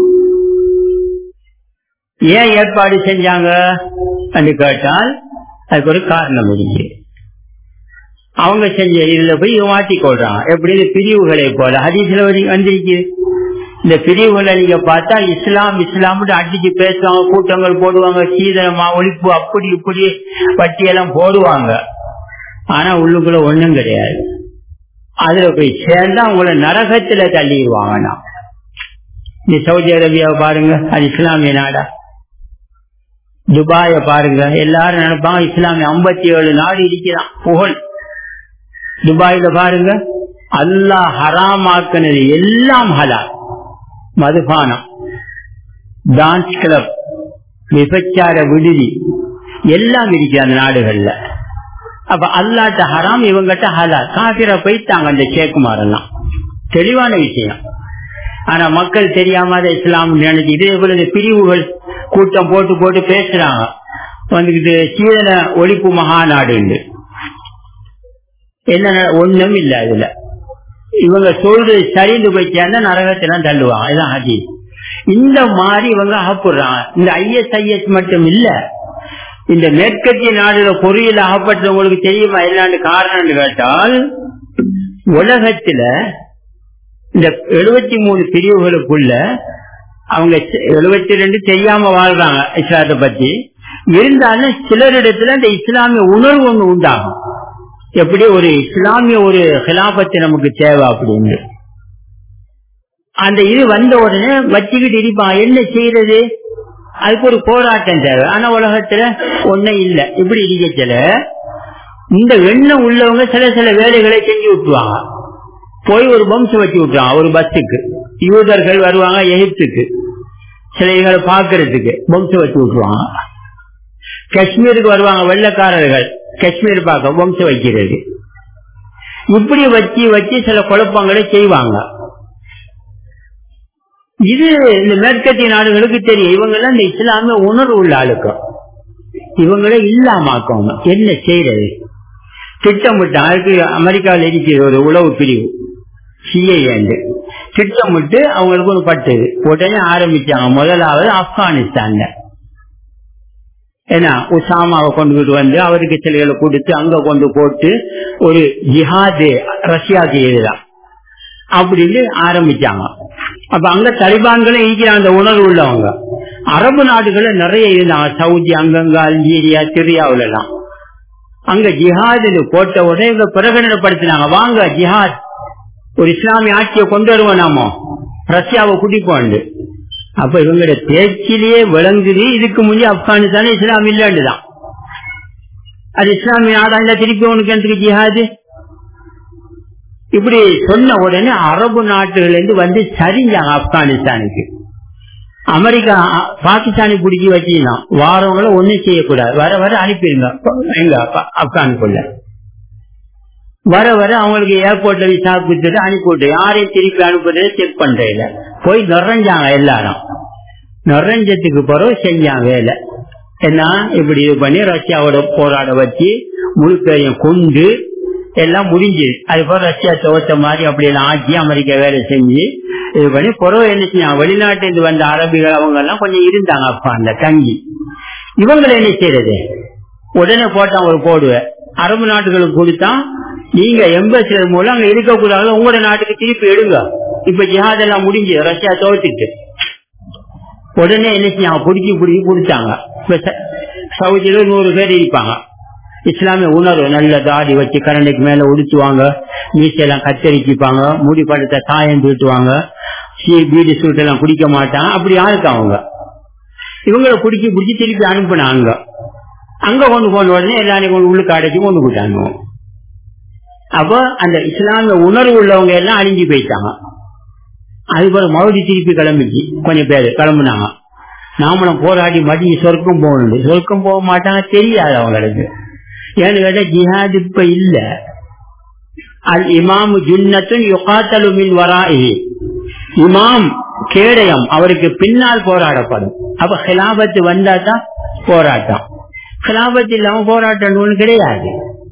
ஏன் ஏற்பாடு செஞ்சாங்க என்று கேட்டால் அதுக்கு ஒரு காரணம் இருக்கு. அவங்க செஞ்ச இதுல போய் மாட்டி கொள்றாங்க. எப்படி பிரிவுகளை போல ஹதீஸ்ல வந்திருக்கு. இந்த பிரிவுகளை நீங்க பார்த்தா இஸ்லாம் இஸ்லாம் அடிச்சு பேசுவாங்க, கூட்டங்கள் போடுவாங்க, சீதனமா ஒழிப்பு அப்படி இப்படி பட்டியெல்லாம் போடுவாங்க. ஆனா உள்ளுக்குள்ள ஒண்ணும் கிடையாது. அதுல போய் சேர்ந்தா உங்களை நரகத்துல தள்ளிடுவாங்க. நீ சவுதி அரேபியாவை பாருங்க, அது இஸ்லாமிய நாடா. துபாய பாருங்க, எல்லாரும் நினைப்பாங்க இஸ்லாமிய ஐம்பத்தி ஏழு நாடு இருக்கிறான் புகழ். துபாயில பாருங்க, அல்லாஹ் ஹராமாக்குனது எல்லாம் ஹலால். மதுபானம், டான்ஸ் கிளப், விபச்சார விடுதி எல்லாம் இருக்கு அந்த நாடுகள்ல. அப்ப அல்லாட்ட ஹராம், இவங்கிட்ட ஹலால். காபிர போயிட்டாங்க அந்த சேக்குமார் எல்லாம். தெளிவான விஷயம். ஆனா மக்கள் தெரியாம இஸ்லாம் நினைச்சு இதே போல பிரிவுகள் கூட்டம் போட்டு போட்டு பேசுறாங்க. வந்துகிட்டு சீதன ஒழிப்பு மகாநாடு என்ன ஒண்ணும் இல்ல. அதுல இவங்க சொல்றது சரிந்து போய் சேர்ந்தா நரகத்திலாம் தள்ளுவாங்க. இதுதான் ஹதீஸ். இந்த மாதிரி இவங்க அகப்படுறாங்க. இந்த ஐஎஸ் ஐஎஸ் மட்டும் இல்ல, இந்த மேற்கத்திய நாடுல பொறியியல் அகப்பட்டவங்களுக்கு தெரியுமா என்னன்னு காரணம் கேட்டால், உலகத்துல இந்த எழுபத்தி மூணு பிரிவுகளுக்குள்ள அவங்க எழுபத்தி ரெண்டு தெரியாம வாழ்றாங்க இஸ்லாத்தை பத்தி. இருந்தாலும் சிலரிடத்துல இந்த இஸ்லாமிய உணர்வு ஒண்ணு உண்டாகும். எப்படி ஒரு இஸ்லாமிய ஒரு ஹிலாபத்து நமக்கு தேவை அப்படின்னு. அந்த இது வந்த உடனே வச்சுக்கிட்டு இருப்பான். என்ன செய்யறது? அதுக்கு ஒரு போராட்டம் தேவை. ஆனா உலகத்துல ஒன்னும் இல்ல. இப்படி இருக்கச்சல இந்த எண்ணம் உள்ளவங்க சில சில வேலைகளை செஞ்சு விட்டுருவாங்க. போய் ஒரு பம்ஸ் வச்சு விட்டுருவாங்க. ஒரு பஸ்ஸுக்கு யூதர்கள் வருவாங்க எகிப்துக்கு சில இதுகளை பாக்குறதுக்கு பம்ஸ் வச்சு விட்டுருவாங்க. காஷ்மீருக்கு வருவாங்க வெள்ளக்காரர்கள் காஷ்மீர் பார்க்க பம்ஸ் வைக்கிறது. இப்படி வச்சு வச்சு சில குழப்பங்களை செய்வாங்க. இது இந்த மேற்கத்திய நாடுகளுக்கு தெரியும். இவங்க எல்லாம் இந்த இஸ்லாமிய உணர்வு உள்ள ஆளுக்கும் இவங்களே இல்லாமக்கவங்க. என்ன செய்யறது? திட்டமிட்டு அதுக்கு அமெரிக்காவில் இருக்கிற ஒரு உளவு பிரிவு சிஐஏ திட்டமிட்டு அவங்களுக்கு ஒரு பட்டது உடனே ஆரம்பிச்சாங்க. முதலாவது ஆப்கானிஸ்தான்ல ஏன்னா உசாமாவை கொண்டுகிட்டு வந்து அவருக்கு சிலைகளை கொடுத்து அங்க கொண்டு போட்டு ஒரு ஜிஹாது ரஷ்யாவுக்கு எதிராக அப்படின்னு ஆரம்பிச்சாங்க. அப்ப அங்க தலிபான்களும் இருக்கிற அந்த உணர்வு உள்ளவங்க. அரபு நாடுகள் நிறைய இருந்தாங்க. சவுதி அங்கங்க அல்ஜீரியா சிரியாவுல எல்லாம் அங்க ஜிஹாது போட்ட உடனே இவங்க பிரகடனப்படுத்தினாங்க, வாங்க ஜிஹாத் ஒரு இஸ்லாமிய ஆட்சியை கொண்டு வருவோம் நாம ரஷ்யாவை குடிப்போண்டு. அப்ப இவங்களோட பேச்சிலேயே விளங்குது இதுக்கு முன்னே ஆப்கானிஸ்தான் இஸ்லாம் இல்லைன்னுதான். அது இஸ்லாமிய நாடாண்ட திருப்பி உனக்கு எனக்கு ஜிஹாது இப்படி சொன்ன உடனே அரபு நாட்டுகள் இருந்து வந்து சரிஞ்சாங்க ஆப்கானிஸ்தானுக்கு. அமெரிக்கா பாகிஸ்தானுக்கு பிடிச்சி வச்சுக்கலாம் வாரவங்களை ஒன்னும் செய்யக்கூடாது, வர வர அனுப்பிடுங்க எங்க ஆப்கானுக்குள்ள. வர வர அவங்களுக்கு ஏர்போர்ட்ல விசா கொடுத்துட்டு அனுப்பிவிட்டு யாரையும் திருப்பி அனுப்புறதை செக் பண்றதில்ல. போய் நிறைஞ்சாங்க எல்லாரும். நிறைஞ்சதுக்கு பிறகு செஞ்சாங்க வேலை என்ன இப்படி இது பண்ணி ரஷ்யாவோட போராட வச்சு முழு பேரையும் கொண்டு எல்லாம் முடிஞ்சு அதுக்கப்புறம் ரஷ்யா துவச்ச மாதிரி அப்படி எல்லாம் ஆக்கி அமெரிக்கா வேலை செஞ்சு இது பண்ணி பிறகு என்ன செஞ்சாங்க. வெளிநாட்டிலிருந்து வந்த அரபிகள் அவங்க எல்லாம் கொஞ்சம் இருந்தாங்க அப்ப அந்த தங்கி. இவங்களை என்ன செய்யறது? உடனே போட்டான் ஒரு போடுவ அரபு நாட்டுகளுக்கு கொடுத்தா நீங்க எம்பசியர் மூலம் அங்க இருக்கக்கூடாது, உங்களோட நாட்டுக்கு திருப்பி எடுங்க. இப்ப ஜிஹாத் எல்லாம் முடிஞ்சு ரஷ்யா துவச்சிட்டு உடனே என்ன செய்யாங்க பிடிச்சி பிடிச்சி கொடுத்தாங்க. சவுதியில நூறு பேர் இருப்பாங்க. இஸ்லாமிய உணர்வு நல்ல தாடி வச்சு கரண்டைக்கு மேல உடுத்துவாங்க, மீசையெல்லாம் கத்தரிச்சுப்பாங்க, முடி படத்தை சாயம் தூட்டுவாங்க, பீடி சூட் எல்லாம் குடிக்க மாட்டாங்க. அப்படி யாருக்கு அவங்க இவங்களை பிடிச்சி பிடிச்சி திருப்பி அனுப்புனாங்க. அங்க கொண்டு போன உடனே எல்லாரையும் கொண்டு உள்ளுக்கு அடைச்சி கொண்டு போட்டாங்க. அப்போ அந்த இஸ்லாமிய உணர்வு உள்ளவங்க எல்லாம் அழிஞ்சு போயிட்டாங்க. அதுபோல மறுபடி திருப்பி கிளம்பிச்சு கொஞ்சம் பேரு கிளம்புனாங்க. நாமளும் போராடி மடி சொர்க்கம் போகணும். சொர்க்கம் போக மாட்டாங்க தெரியாது அவங்களுக்கு. ஏன்னு கேட்டா ஜிஹாத் இப்ப இல்ல. அல் இமாம் ஜுன்னத்துன் யுகாத்தலு மின் வராஇஹி. இமாம் கேடயம் அவருக்கு பின்னால் போராடப்படும். அப்ப ஹிலாபத்து வந்தா தான் போராட்டம். ஹிலாபத்து இல்லாம போராட்டம் ஒண்ணு கிடையாது.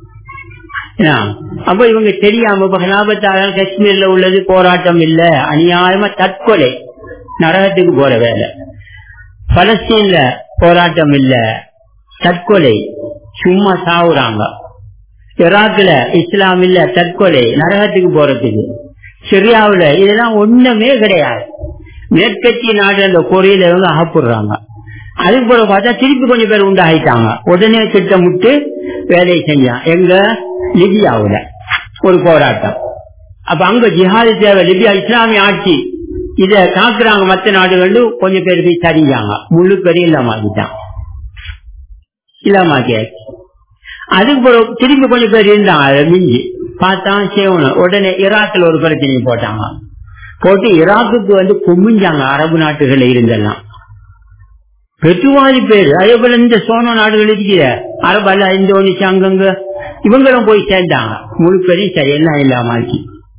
அப்ப இவங்க தெரியாம இப்ப ஹிலாபத்தாக காஷ்மீர்ல உள்ளது போராட்டம் இல்ல, அநியாயமா தற்கொலை நரகத்துக்கு போற வேலை. பலஸ்தீன்ல போராட்டம் இல்ல, தற்கொலை சும்மா சாவுறாங்க. ஈராக்ல இஸ்லாம் இல்ல, தற்கொலை நரகத்துக்கு போறதுக்கு. சிரியாவுல இதெல்லாம் ஒண்ணுமே கிடையாது. மேற்கத்திய நாடு அந்த கொரியில இவங்க அகப்படுறாங்க. அதுக்கு போல பார்த்தா திருப்பி கொஞ்சம் பேர் உண்டாயிட்டாங்க. உடனே திட்டமிட்டு வேலையை செஞ்சான். எங்க லிபியாவுல ஒரு போராட்டம். அப்ப அங்க ஜிஹாது தேவை. லிபியா இஸ்லாமிய ஆட்சி இத காக்குறாங்க. மற்ற நாடுகள் கொஞ்சம் பேர் போய் சரிஞ்சாங்க. முழு பேரையும் இல்லாமாக்கிட்டான் இல்லாமாக்கியாச்சு. அதுக்கு திரும்பி கொஞ்சம் பேர் இருந்தாங்க. அதை மிஞ்சி பார்த்தா செய்யணும். உடனே ஈராக்ல ஒரு பிரச்சனையை போட்டாங்க. போட்டு ஈராக்குக்கு வந்து குமிஞ்சாங்க அரபு நாட்டுகள் இருந்தெல்லாம் பெற்றுவாதி பேர். அதே போல இந்த சோனோ நாடுகள் இருக்கிற அரபு அல்ல இந்தோனேஷியா அங்கங்க இவங்களும் போய் சேர்ந்தாங்க. முழு பேரையும் சரி எல்லாம் இல்லாமாக்கி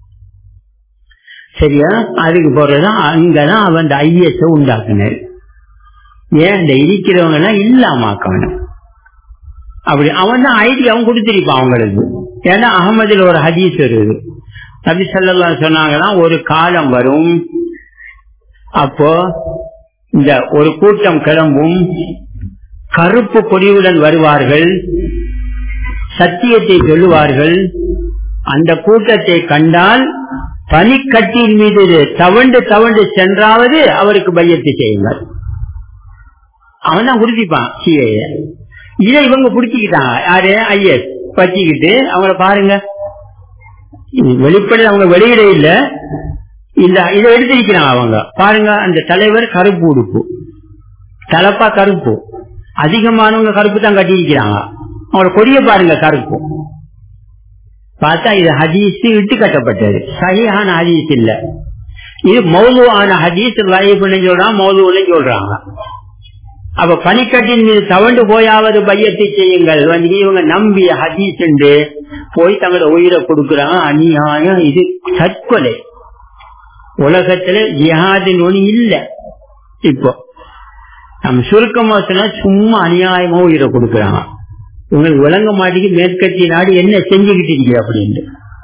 சரியா. அதுக்கு போறதுதான் அங்கதான் அவன் இந்த ஐஎஸ் உண்டாக்குனாரு. ஏன் இந்த இருக்கிறவங்க எல்லாம் இல்லாமாக்கணும். அப்படி அவன் தான் ஐடியாவும் கொடுத்திருப்பான் அவங்களுக்கு. ஏன்னா அகமதுல ஒரு ஹதீஸ் வருது. நபி ஸல்லல்லாஹு அலைஹி சொன்னாங்கன்னா ஒரு காலம் வரும், அப்போ இந்த ஒரு கூட்டம் கிளம்பும், கருப்பு பொடியுடன் வருவார்கள், சத்தியத்தை சொல்லுவார்கள். அந்த கூட்டத்தை கண்டால் பனிக்கட்டியின் மீது தவண்டு தவண்டு சென்றாவது அவருக்கு பையத்தை செய்யுங்கள். அவன் தான் குடிச்சிப்பான் சிஏ. இதை இவங்க புடிச்சுக்கிட்டாங்க. யாரு ஐஎஸ் வச்சுக்கிட்டு அவங்கள பாருங்க. வெளிப்படை அவங்க வெளியிட இல்ல, இந்த இதை எடுத்திருக்கிறாங்க அவங்க. பாருங்க, அந்த தலைவர் கருப்பு உடுப்பு, தலப்பா கருப்பு, அதிகமானவங்க கருப்பு தான் கட்டியிருக்கிறாங்க. அவங்களோட கொடிய பாருங்க கருப்பு. பார்த்தா இது ஹதீஸ் இட்டு கட்டப்பட்டது, சஹீஹான ஹதீஸ் இல்ல. இது மௌதுவான ஹதீஸ், லைஃப்னு சொல்றாங்க, மௌதுன்னு சொல்றாங்க. அப்ப பனிக்கட்டின் மீது தவண்டு போயாவது பையத்தை செய்யுங்கள் வந்து இவங்க நம்பிய ஹதீஸ் என்று போய் தங்களோட உயிரை கொடுக்குறாங்க. அநியாயம், இது தற்கொலை. உலகத்துல ஜிஹாதின் ஒளி இல்ல. இப்போ நம்ம சுருக்கமா சொன்னா சும்மா அநியாயமா உயிரை கொடுக்குறாங்க. உங்களுக்கு விளங்க மாட்டேங்குது மேற்கத்திய நாடு என்ன செஞ்சுக்கிட்டு இருக்கு அப்படின்னு.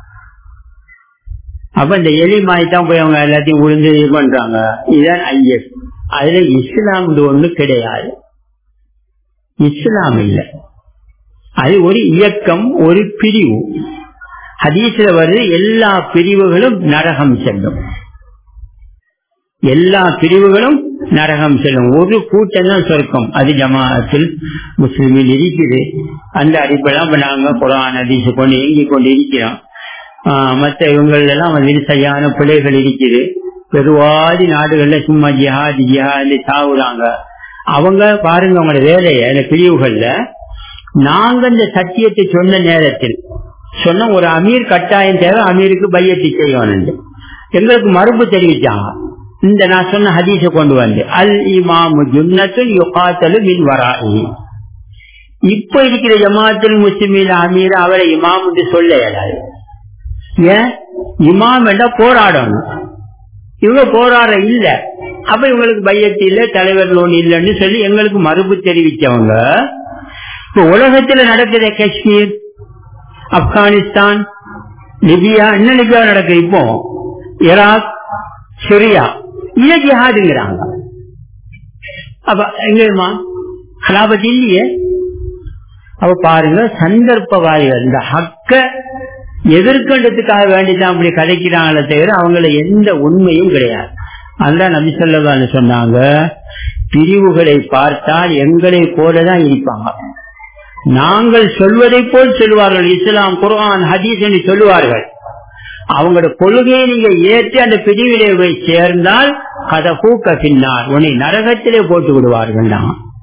அப்ப இந்த எலி மாய்தான் போய் அவங்க எல்லாத்தையும் உழுந்து இது பண்றாங்க. இதுதான் ஐஎஸ். அதுல இஸ்லாம் ஒண்ணு கிடையாது, இஸ்லாம் இல்ல. அது ஒரு இயக்கம், ஒரு பிரிவு. ஹதீஸ்ல வருது எல்லா பிரிவுகளும் நரகம் செல்லும், எல்லா பிரிவுகளும் நரகம் செல்லும். ஒரு கூட்டம் தான் சொர்க்கம், அது ஜமாஅத்தில் முஸ்லிமில் இருக்குது. அந்த அடிப்படையில் நாங்க குர்ஆன் ஹதீஸ் கொண்டு இயங்கிக் கொண்டு இருக்கிறோம். மற்ற இவங்கள் எல்லாம் வந்து சரியான பிழைகள் இருக்குது. பெருவாதி நாடுகள்ல சும்மா ஜிஹாதி ஜிஹாதி சாவுறாங்க. அவங்க பாருங்க அவங்களோட வேலையை அந்த பிரிவுகள்ல. நாங்க இந்த சத்தியத்தை சொன்ன நேரத்தில் சொன்ன ஒரு அமீர் கட்டாயம் தேவை, அமீருக்கு பையத்தை செய்யணும். எங்களுக்கு மறுப்பு தெரிவிச்சாங்க. இந்த நான் சொன்ன ஹதீஸை கொண்டு வந்து அல் இமாமு ஜுன்னத்துல் யுகாத்தலு மின் வராஇ. இப்ப இருக்கிற ஜமாஅத்துல் முஸ்லிமீன் அமீர் அவரை இமாம் என்று சொல்ல இயலாது. ஏன்? இமாம் என்ற போராடணும், இவங்க போராட இல்ல. அப்ப இவங்களுக்கு பையத்து இல்ல, தலைவர்கள் ஒண்ணு இல்லைன்னு சொல்லி எங்களுக்கு மறுப்பு தெரிவிச்சவங்க. இப்ப உலகத்துல நடக்குற காஷ்மீர், ஆப்கானிஸ்தான், லிபியா, என்ன லிபியா நடக்குது இப்போ, ஈராக், சிரியா, இத ஜிஹாதுங்கிறாங்க. அப்ப எங்கம்மா ஹலாபத் இல்லையே. அப்ப பாருங்க, சந்தர்ப்பவாதிகள் இந்த ஹக்க எதிர்கண்டத்துக்காக வேண்டிதான் அப்படி கதைக்கிறாங்களே தவிர அவங்கள எந்த உண்மையும் கிடையாது. அதுதான் நபி ஸல்லல்லாஹு அலைஹி வஸல்லம் சொன்னாங்க, பிரிவுகளை பார்த்தால் எங்களை போலதான் இருப்பாங்க. நாங்கள் சொல்வதை போல் சொல்லுவார்கள், இஸ்லாம் குர்ஆன் ஹதீஸ் என்று சொல்லுவார்கள். அவங்களோட கொள்கையை நீங்க ஏற்று அந்த பிரிவிலே போய் சேர்ந்தால் அதை கூக்க பின்னார் உன்னை நரகத்திலே போட்டு விடுவார்கள்.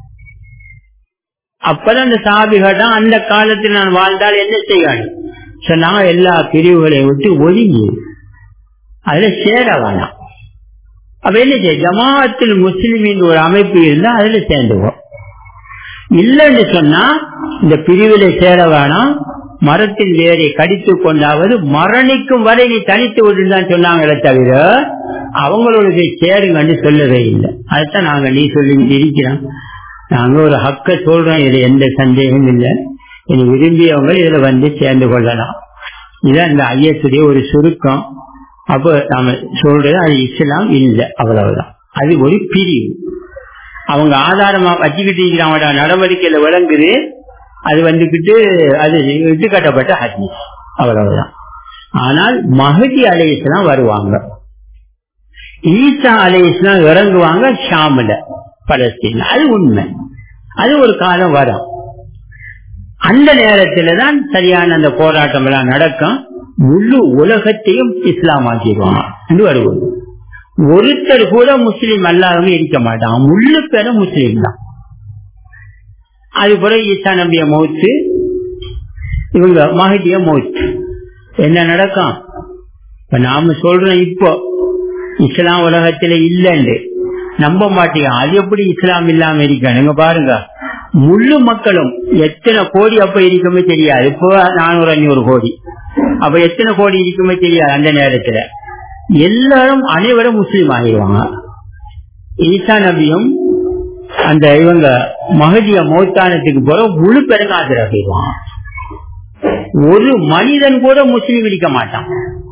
அப்பதான் அந்த சாபிகள் தான் அந்த காலத்தில் நான் வாழ்ந்தால் என்ன செய்யணும் சொன்னாங்க, எல்லா பிரிவுகளையும் விட்டு ஒதுங்கி அதுல சேர வேணாம். அப்ப என்ன செய்ய, ஜமாஅத்துல் முஸ்லிமின் ஒரு அமைப்பு இருந்தா அதுல சேர்ந்துவோம். இல்லைன்னு சொன்னா இந்த பிரிவில சேர வேணாம், மரத்தில் வேரை கடித்து கொண்டாவது மரணிக்கும் வரை நீ தனித்து விட்டுதான் சொன்னாங்களே தவிர அவங்களோட சேருங்கன்னு சொல்லவே இல்லை. அதுதான் நாங்க நீ சொல்லி இருக்கிறோம். நாங்க ஒரு ஹக்க சொல்றோம், இதுல எந்த சந்தேகமும் இல்லை. இனி விரும்பியவங்க இதுல வந்து சேர்ந்து கொள்ளலாம். இதுதான் இந்த ஐயத்துடைய ஒரு சுருக்கம். அப்ப நாம சொல்றது அது இஸ்லாம் இல்லை, அவ்வளவுதான். அது ஒரு பிரிவு. அவங்க ஆதாரமா வச்சுக்கிட்டு இருக்கிற நடவடிக்கையில விளங்குது, அது வந்துகிட்டு அது இட்டு கட்டப்பட்ட ஹதீஸ், அவ்வளவுதான். ஆனால் மஹதி அலைஹிஸ்ஸலாம் வருவாங்க, ஈசா அலைஹிஸ்ஸலாம் இறங்குவாங்க ஷாம்ல, பலஸ்தீன். அது உண்மை, அது ஒரு காலம் வரும். அந்த நேரத்துல தான் சரியான அந்த போராட்டம் எல்லாம் நடக்கும். முழு உலகத்தையும் இஸ்லாமாக்கிடுவாங்க என்று வருவது. ஒருத்தர் கூட முஸ்லீம் அல்லாதவங்க இருக்க மாட்டாங்க, முழு பேரும் முஸ்லீம் தான். அது போல ஈசா நபிய மௌத்து, இவங்க மஹதிய மௌத்து. என்ன நடக்கும்? இப்ப நாம சொல்றோம் இப்போ இஸ்லாம் உலகத்துல இல்லைன்னு நம்ப மாட்டீங்க. அது எப்படி இஸ்லாம் இல்லாம இருக்க பாருங்க. முழு மக்களும் எத்தனை கோடி அப்ப இருக்குமே தெரியாது. இப்போ நானூறு அஞ்சூறு கோடி, அப்ப எத்தனை கோடி இருக்குமே தெரியாது. அந்த நேரத்துல எல்லாரும் அனைவரும் முஸ்லீம் ஆகிடுவாங்க. ஈசா நபியும் அந்த இவங்க மஹதிய மௌத்தானத்துக்கு போற முழு பேருக்கு ஆஜராகிடுவாங்க. ஒரு மனிதன் கூட முஸ்லீம் இருக்க மாட்டான்.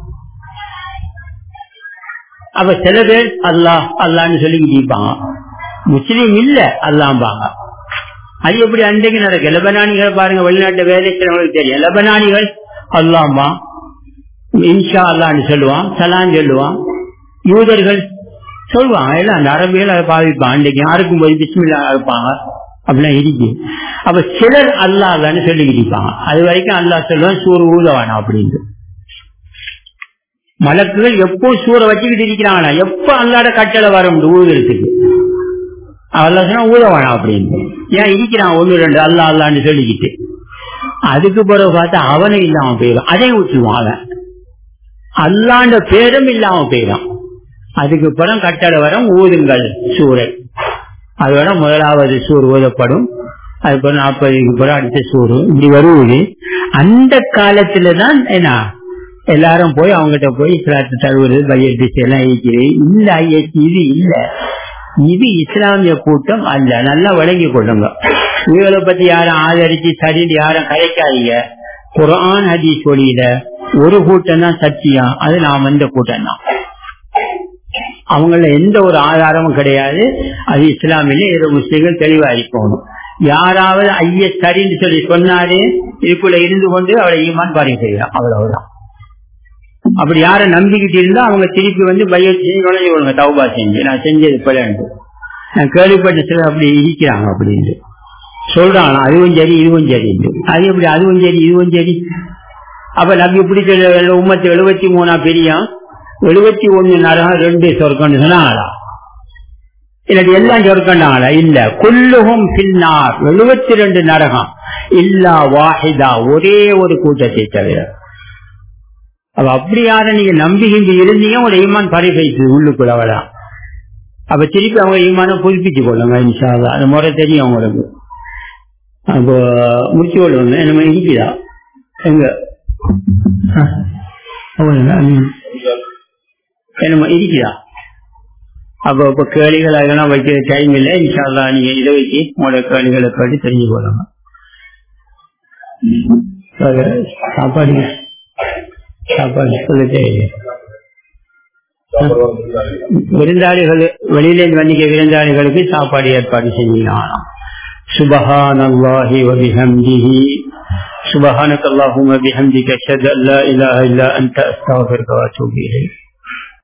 அப்ப சில பேர் அல்லாஹ் அல்லான்னு சொல்லிக்கிட்டு இருப்பாங்க, முஸ்லீம் இல்ல அல்லாம்பாங்க. அது எப்படி அன்றைக்கு நடக்க? லெபனானிகள் பாருங்க, வெளிநாட்டு வேலை செய்யறவங்களுக்கு தெரியும். லெபனானிகள் அல்லாம்பா, இன்ஷா அல்லான்னு சொல்லுவான், சலான் சொல்லுவான். யூதர்கள் சொல்லுவாங்க, எல்லாம் அந்த அரபிகள் அதை பாவிப்பாங்க. அன்றைக்கு யாருக்கும் போய் பிஸ்மில்லா இருப்பாங்க, அப்படிலாம் இருக்கு. அப்ப சிலர் அல்லா அல்லான்னு சொல்லிக்கிட்டு இருப்பாங்க. அது வரைக்கும் அல்லாஹ் சொல்லுவான் சூர் ஊதவானா அப்படின்னு. மலக்குகள் எப்போ சூற வச்சுக்கிட்டு இருக்கிறாங்களா, எப்ப அல்லாட கட்டளை வரும் ஊதுறதுக்கு. அதெல்லாம் சொன்னா ஊத வேணாம் அப்படின்னு ஏன் இருக்கிறான் ஒன்னு ரெண்டு அல்லா அல்லான்னு சொல்லிக்கிட்டு. அதுக்கு பிறகு பார்த்தா அவனே இல்லாம போயிடும், அதை விட்டுருவான். அவன் அல்லாண்ட பேரும் இல்லாம போயிடும். அதுக்கு பிறகு கட்டளை வரும் ஊதுங்கள் சூறை. அதோட முதலாவது சூர் ஊதப்படும். அதுக்கப்புறம் நாற்பதுக்கு பிறகு அடுத்த சூறு இப்படி வருவது. அந்த காலத்துல தான் என்ன எல்லாரும் போய் அவங்ககிட்ட போய் இஸ்லாத்தை தருவது பையடிச்சு எல்லாம் இருக்கிறது இல்ல. இது இல்ல, இது இஸ்லாமிய கூட்டம் அல்ல. நல்லா விளங்கி கொள்ளுங்க. இவங்களை பத்தி யாரும் ஆதரிச்சு சரின்னு யாரும் கலைக்காதீங்க. குர்ஆன் ஹதீஸ் ஒளியில ஒரு கூட்டம் தான் சத்தியம், அது நாம் இந்த கூட்டம் தான். அவங்கள எந்த ஒரு ஆதாரமும் கிடையாது. அது இஸ்லாமில இரு முஸ்லிம்கள் தெளிவா இருக்கணும். யாராவது ஐய சரின்னு சொல்லி சொன்னாரு இதுக்குள்ள இருந்து கொண்டு அவளை ஈமான் பாருங்க செய்யலாம், அவ்வளவுதான். அப்படி யார நம்பிக்கிட்டு இருந்தா அவங்க திருப்பி வந்து பையத்து செஞ்சு நுழைஞ்சு கொள்ளுங்க, தௌபா செஞ்சு நான் செஞ்சது பிள்ளைண்டு. நான் கேள்விப்பட்ட சில அப்படி இருக்கிறாங்க அப்படின்னு சொல்றாங்க. அதுவும் சரி இதுவும் சரி, அது எப்படி அதுவும் சரி இதுவும் சரி. அப்ப நம்ம இப்படி சொல்ல உம்மத்து எழுபத்தி மூணா பெரியா எழுபத்தி ஒண்ணு நரகம் ரெண்டு சொர்க்கம்னு சொன்னாங்களா, இல்லாட்டி எல்லாம் சொர்க்கண்டாங்களா? இல்ல, குல்லுஹும் ஃபின்னார், எழுபத்தி ரெண்டு நரகம் இல்லா வாஹிதா, ஒரே ஒரு கூட்டத்தை தவிர. அப்ப அப்படி யார நீங்க நம்பிக்கிட்டு இருந்தீங்க உங்களோட ஈமான் பரிசைத்து உள்ளுக்குள்ள அவதான். அப்ப திருப்பி அவங்க ஈமானம் புதுப்பிச்சு கொள்ளுங்க இன்ஷா அல்லாஹ். அந்த முறை தெரியும் அவங்களுக்கு. அப்போ முடிச்சு கொள்ளுங்க. நம்ம இருக்குதா எங்க என்னமா இருக்குதா? அப்போ இப்ப கேள்விகள் அதெல்லாம் வைக்கிற டைம் இல்லை. இன்ஷா அல்லாஹ் நீங்க இதை வச்சு உங்களோட கேள்விகளை கேட்டு தெரிஞ்சு கொள்ளுங்க. சாப்பாடு சாப்பாடு சொல்லிட்டே விருந்தாளிகள் வெளியில வந்திக்க விருந்தாளிகளுக்கு சாப்பாடு ஏற்பாடு செஞ்சாங்க. சுபஹானல்லாஹி வ பிஹம்திஹி சுபஹானக அல்லாஹும்ம பிஹம்திக அஷ்ஹது அல்லா இலாஹா இல்லா அன்த அஸ்தக்ஃபிருக வ அத்தூபு இலைக்.